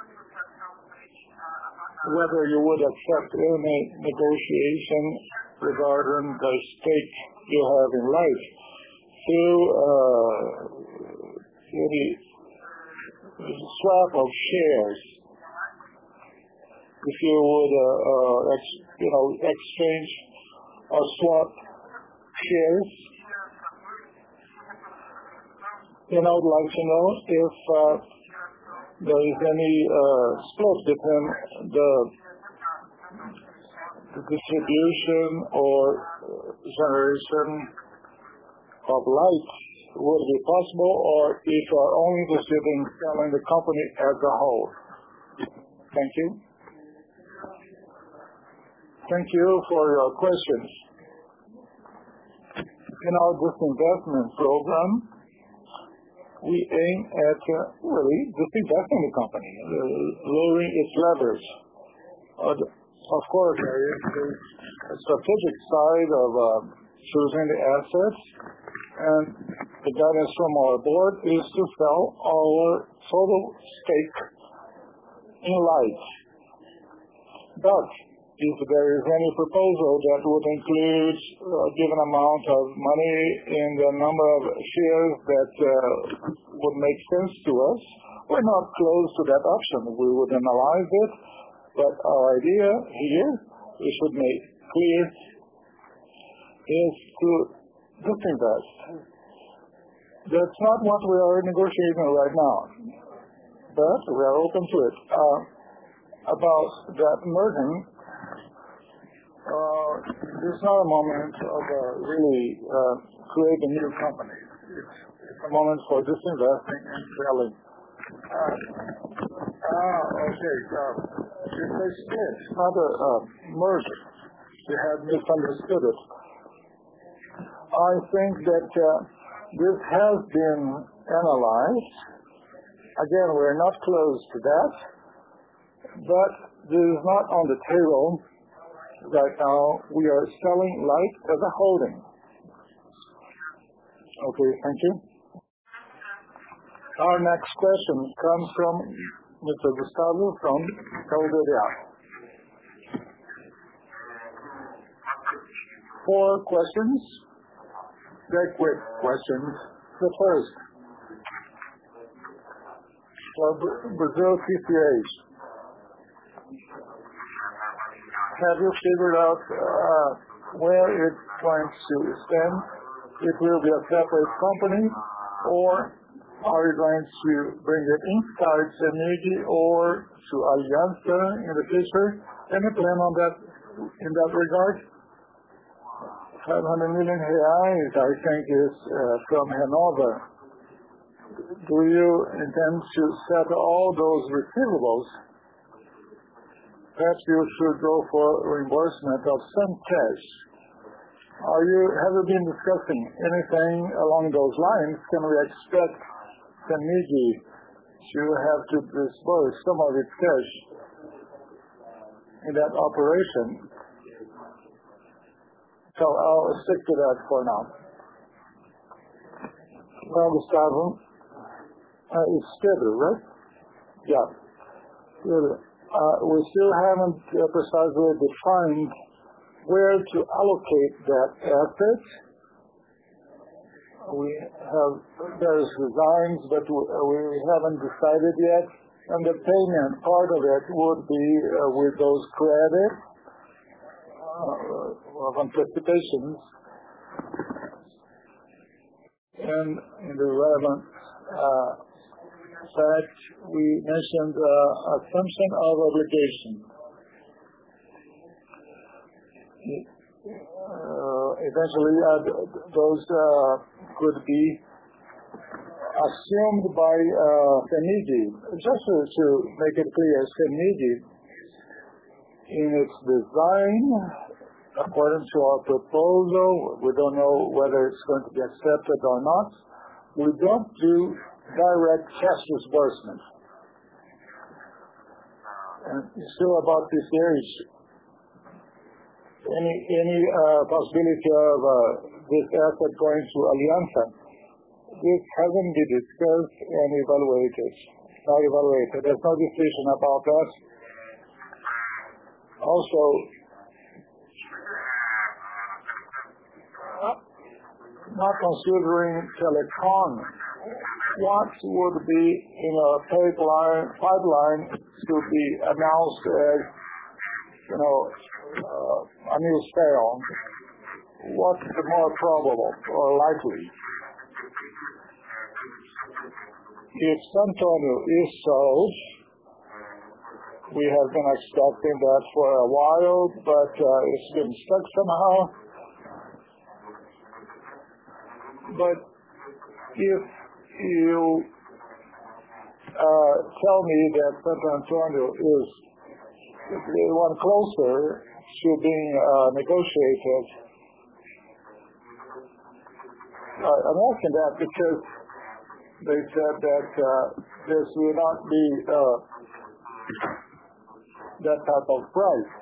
whether you would accept any negotiation regarding the stake you have in life through uh, any swap of shares. If you would, uh, uh, ex, you know, exchange or swap shares, then I would like to know if uh, there is any uh, split between the, the distribution or generation of light would be possible, or if you are only interested in selling the company as a whole. Thank you. Thank you for your questions. In our disinvestment program, we aim at uh, really disinvesting the company, uh, lowering its leverage. Uh, of course, there is the strategic side of uh, choosing the assets, and the guidance from our board is to sell our total stake in light. But if there is any proposal that would include a given amount of money in the number of shares that uh, would make sense to us, we're not close to that option. We would analyze it, but our idea here, we should make clear, is to disinvest. That's not what we are negotiating right now, but we are open to it. Uh, about that merging, Uh, it's not a moment of uh, really uh, create a new company. It's, it's a moment for disinvesting and selling. Uh, ah, okay. Uh, it's a split, not a uh, merger. You have misunderstood it. I think that uh, this has been analyzed. Again, we're not close to that, but this is not on the table. Right now, we are selling light as a holding. Okay, thank you. Our next question comes from Mister Gustavo from Caldeira. Four questions, very quick questions. The first, For Brazil P C H, have you figured out uh, where it's going to stand? It will be a separate company, or are you going to bring it inside CEMIG or to Aliança in the future? Any plan on that in that regard? five hundred million reais, I think, is uh, from Renova. Do you intend to settle all those receivables? Perhaps you should go for reimbursement of some cash. Are you, have you been discussing anything along those lines? Can we expect CEMIG to have to disburse some of its cash in that operation? So I'll stick to that for now. Well, Gustavo, uh, it's Pedro, right? Yeah. Pedro. Uh, we still haven't uh, precisely defined where to allocate that asset. We have various designs, but we, uh, we haven't decided yet. And the payment part of it would be uh, with those credits uh, of anticipations. And in the relevant uh, fact, we mentioned uh, assumption of obligation. Uh, eventually, uh, those uh, could be assumed by uh, CEMIG. Just to, to make it clear, CEMIG, in its design, according to our proposal, we don't know whether it's going to be accepted or not, we don't do direct cash disbursement. And still about P C H, any any uh, possibility of uh, this asset going to Aliança, this hasn't been discussed and evaluated. Not evaluated. There's no decision about that. Also, not considering Telecom, what would be in a pipeline, pipeline to be announced as, you know, uh, a new sale? What's the more probable or likely? If Santonio is sold, we have been expecting that for a while, but uh, it's been stuck somehow. But if you uh, tell me that Santo Antonio is one closer to being uh, negotiated, uh, I'm asking that because they said that uh, this will not be uh, that type of price.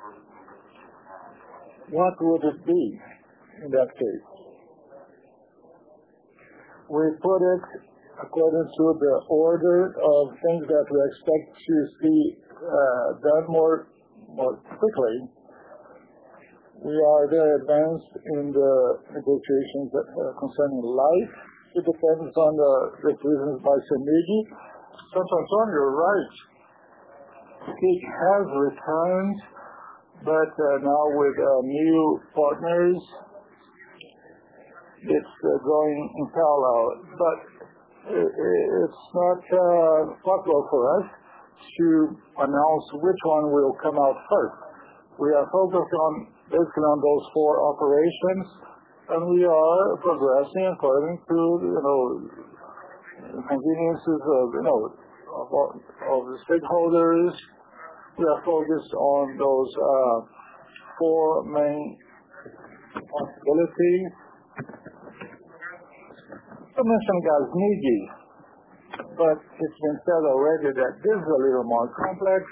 What would it be in that case? We put it according to the order of things that we expect to see uh, done more, more quickly. We are very advanced in the negotiations uh, concerning life. It depends on the decisions by CEMIG. Santo Antonio, you're right. It has returned, but uh, now with uh, new partners, it's uh, going in parallel. But it's not uh, possible for us to announce which one will come out first. We are focused on basically on those four operations, and we are progressing according to, you know, conveniences of, you know, of, of the stakeholders. We are focused on those uh, four main possibilities. You mentioned GasMig, but it's been said already that this is a little more complex.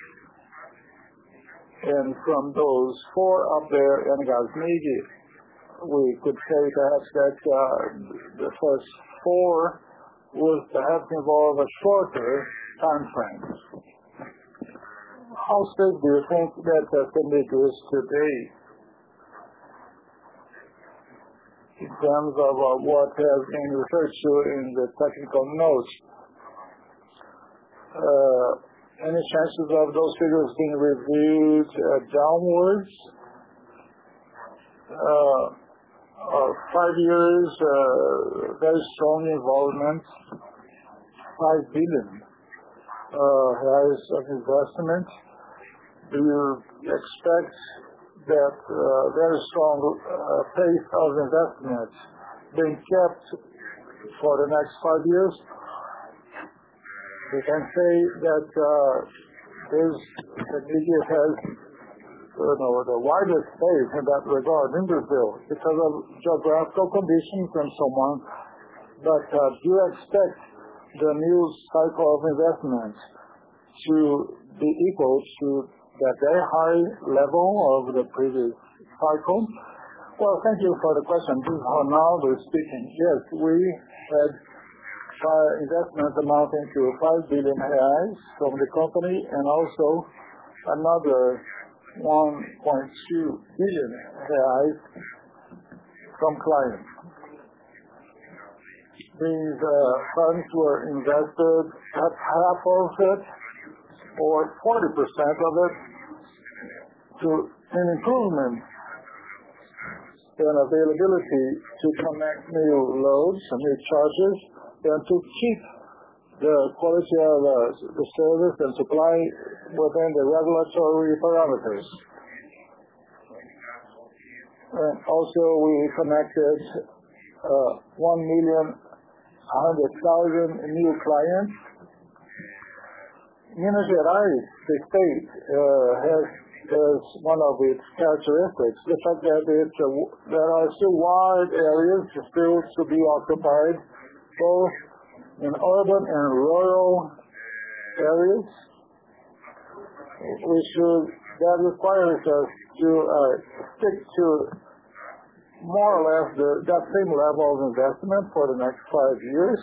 And from those four up there in GasMig, we could say perhaps that uh, the first four would perhaps involve a shorter time frame. How safe do you think that uh, CEMIG is today in terms of uh, what has been referred to in the technical notes? uh, any chances of those figures being reviewed uh, downwards? Uh, uh, five years, uh, very strong involvement, five billion uh, reais of investment. Do you expect that uh, very strong uh, pace of investment being kept for the next five years? We can say that uh, this media has you know, the widest space in that regard in Brazil because of geographical conditions and so on. But uh, do you expect the new cycle of investment to be equal to that very high level of the previous cycle? Well, thank you for the question. This is Ronaldo speaking. Yes, we had uh, investments amounting to five billion reais from the company and also another one point two billion reais from clients. These uh, funds were invested at half of it or forty percent of it to an improvement in availability to connect new loads and new charges and to keep the quality of uh, the service and supply within the regulatory parameters. And also we connected uh, one million one hundred thousand new clients. Minas Gerais, the state, uh, has as one of its characteristics the fact that it, uh, there are still wide areas still to be occupied, both in urban and rural areas. We should, that requires us to uh, stick to more or less the, that same level of investment for the next five years.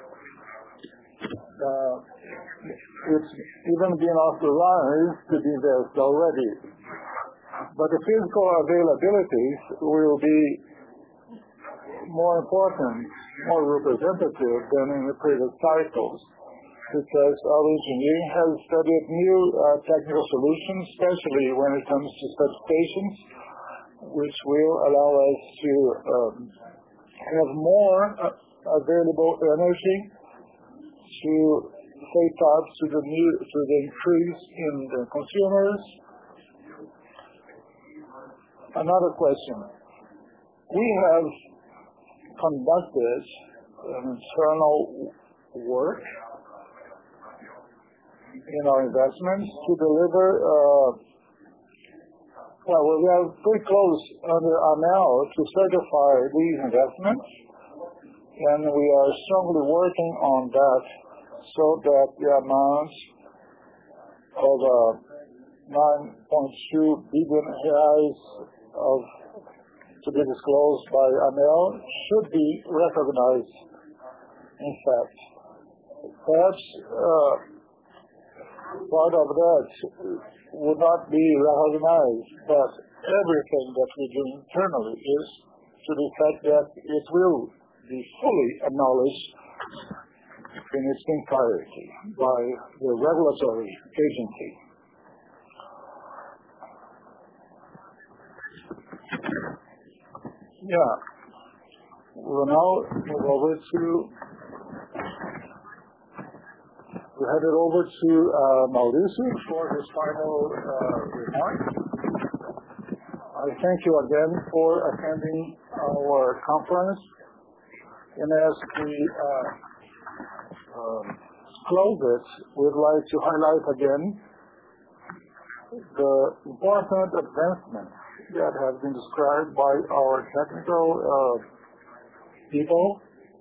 Uh, it's even been authorized to be there already. But the physical availabilities will be more important, more representative than in the previous cycles, because our engineering has studied new uh, technical solutions, especially when it comes to substations, which will allow us to um, have more uh, available energy to face up to the new, to the increase in the consumers. Another question. We have conducted an internal work in our investments to deliver, uh, well, we are pretty close under ANEEL to certify these investments, and we are strongly working on that so that the amount of uh, nine point two billion reais of to be disclosed by ANEEL should be recognized. In fact, perhaps uh, part of that would not be recognized, but everything that we do internally is to the fact that it will be fully acknowledged in its entirety by the regulatory agency. Yeah. We'll now move over to, we headed over to uh, Mauricio for his final uh, remarks. I thank you again for attending our conference. And as we uh, uh, close it, we'd like to highlight again the important advancements that have been described by our technical uh, people.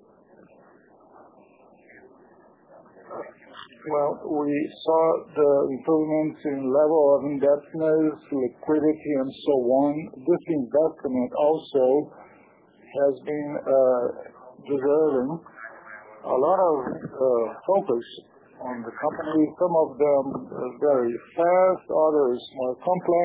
Well, we saw the improvements in level of indebtedness, liquidity, and so on. This investment also has been uh, deserving a lot of uh, focus on the company, some of them uh, very fast, others more complex.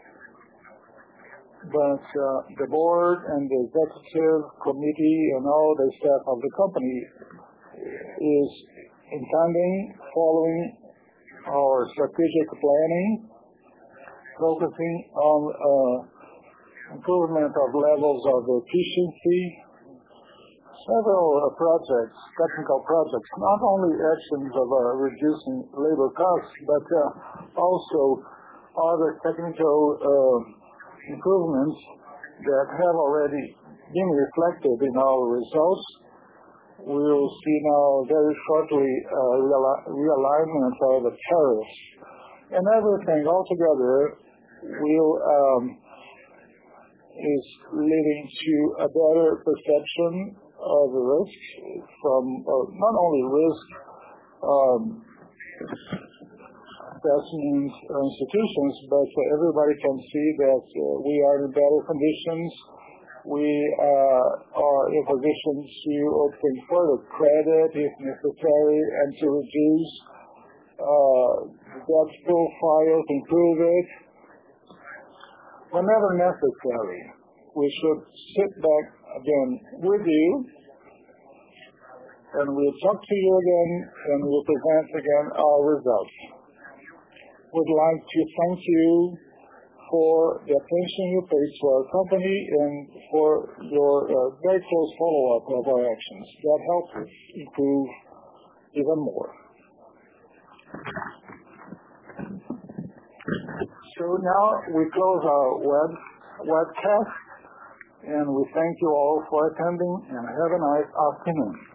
But uh, the board and the executive committee and all the staff of the company is intending following our strategic planning, focusing on uh, improvement of levels of efficiency, several uh, projects, technical projects, not only actions of uh, reducing labor costs, but uh, also other technical uh, improvements that have already been reflected in our results. We will see now very shortly uh, reali- realignment of the tariffs, and everything altogether will um, is leading to a better perception of risk from uh, not only risk um, assessment institutions, but uh, everybody can see that uh, we are in better conditions. We uh, are in position to open further credit if necessary and to reduce uh, debt profile, improve it. Whenever necessary, we should sit back again with you, and we'll talk to you again, and we'll present again our results. Would like to thank you for the attention you pay to our company and for your uh, very close follow-up of our actions. That helps us improve even more. So now we close our web webcast, and we thank you all for attending, and have a nice afternoon.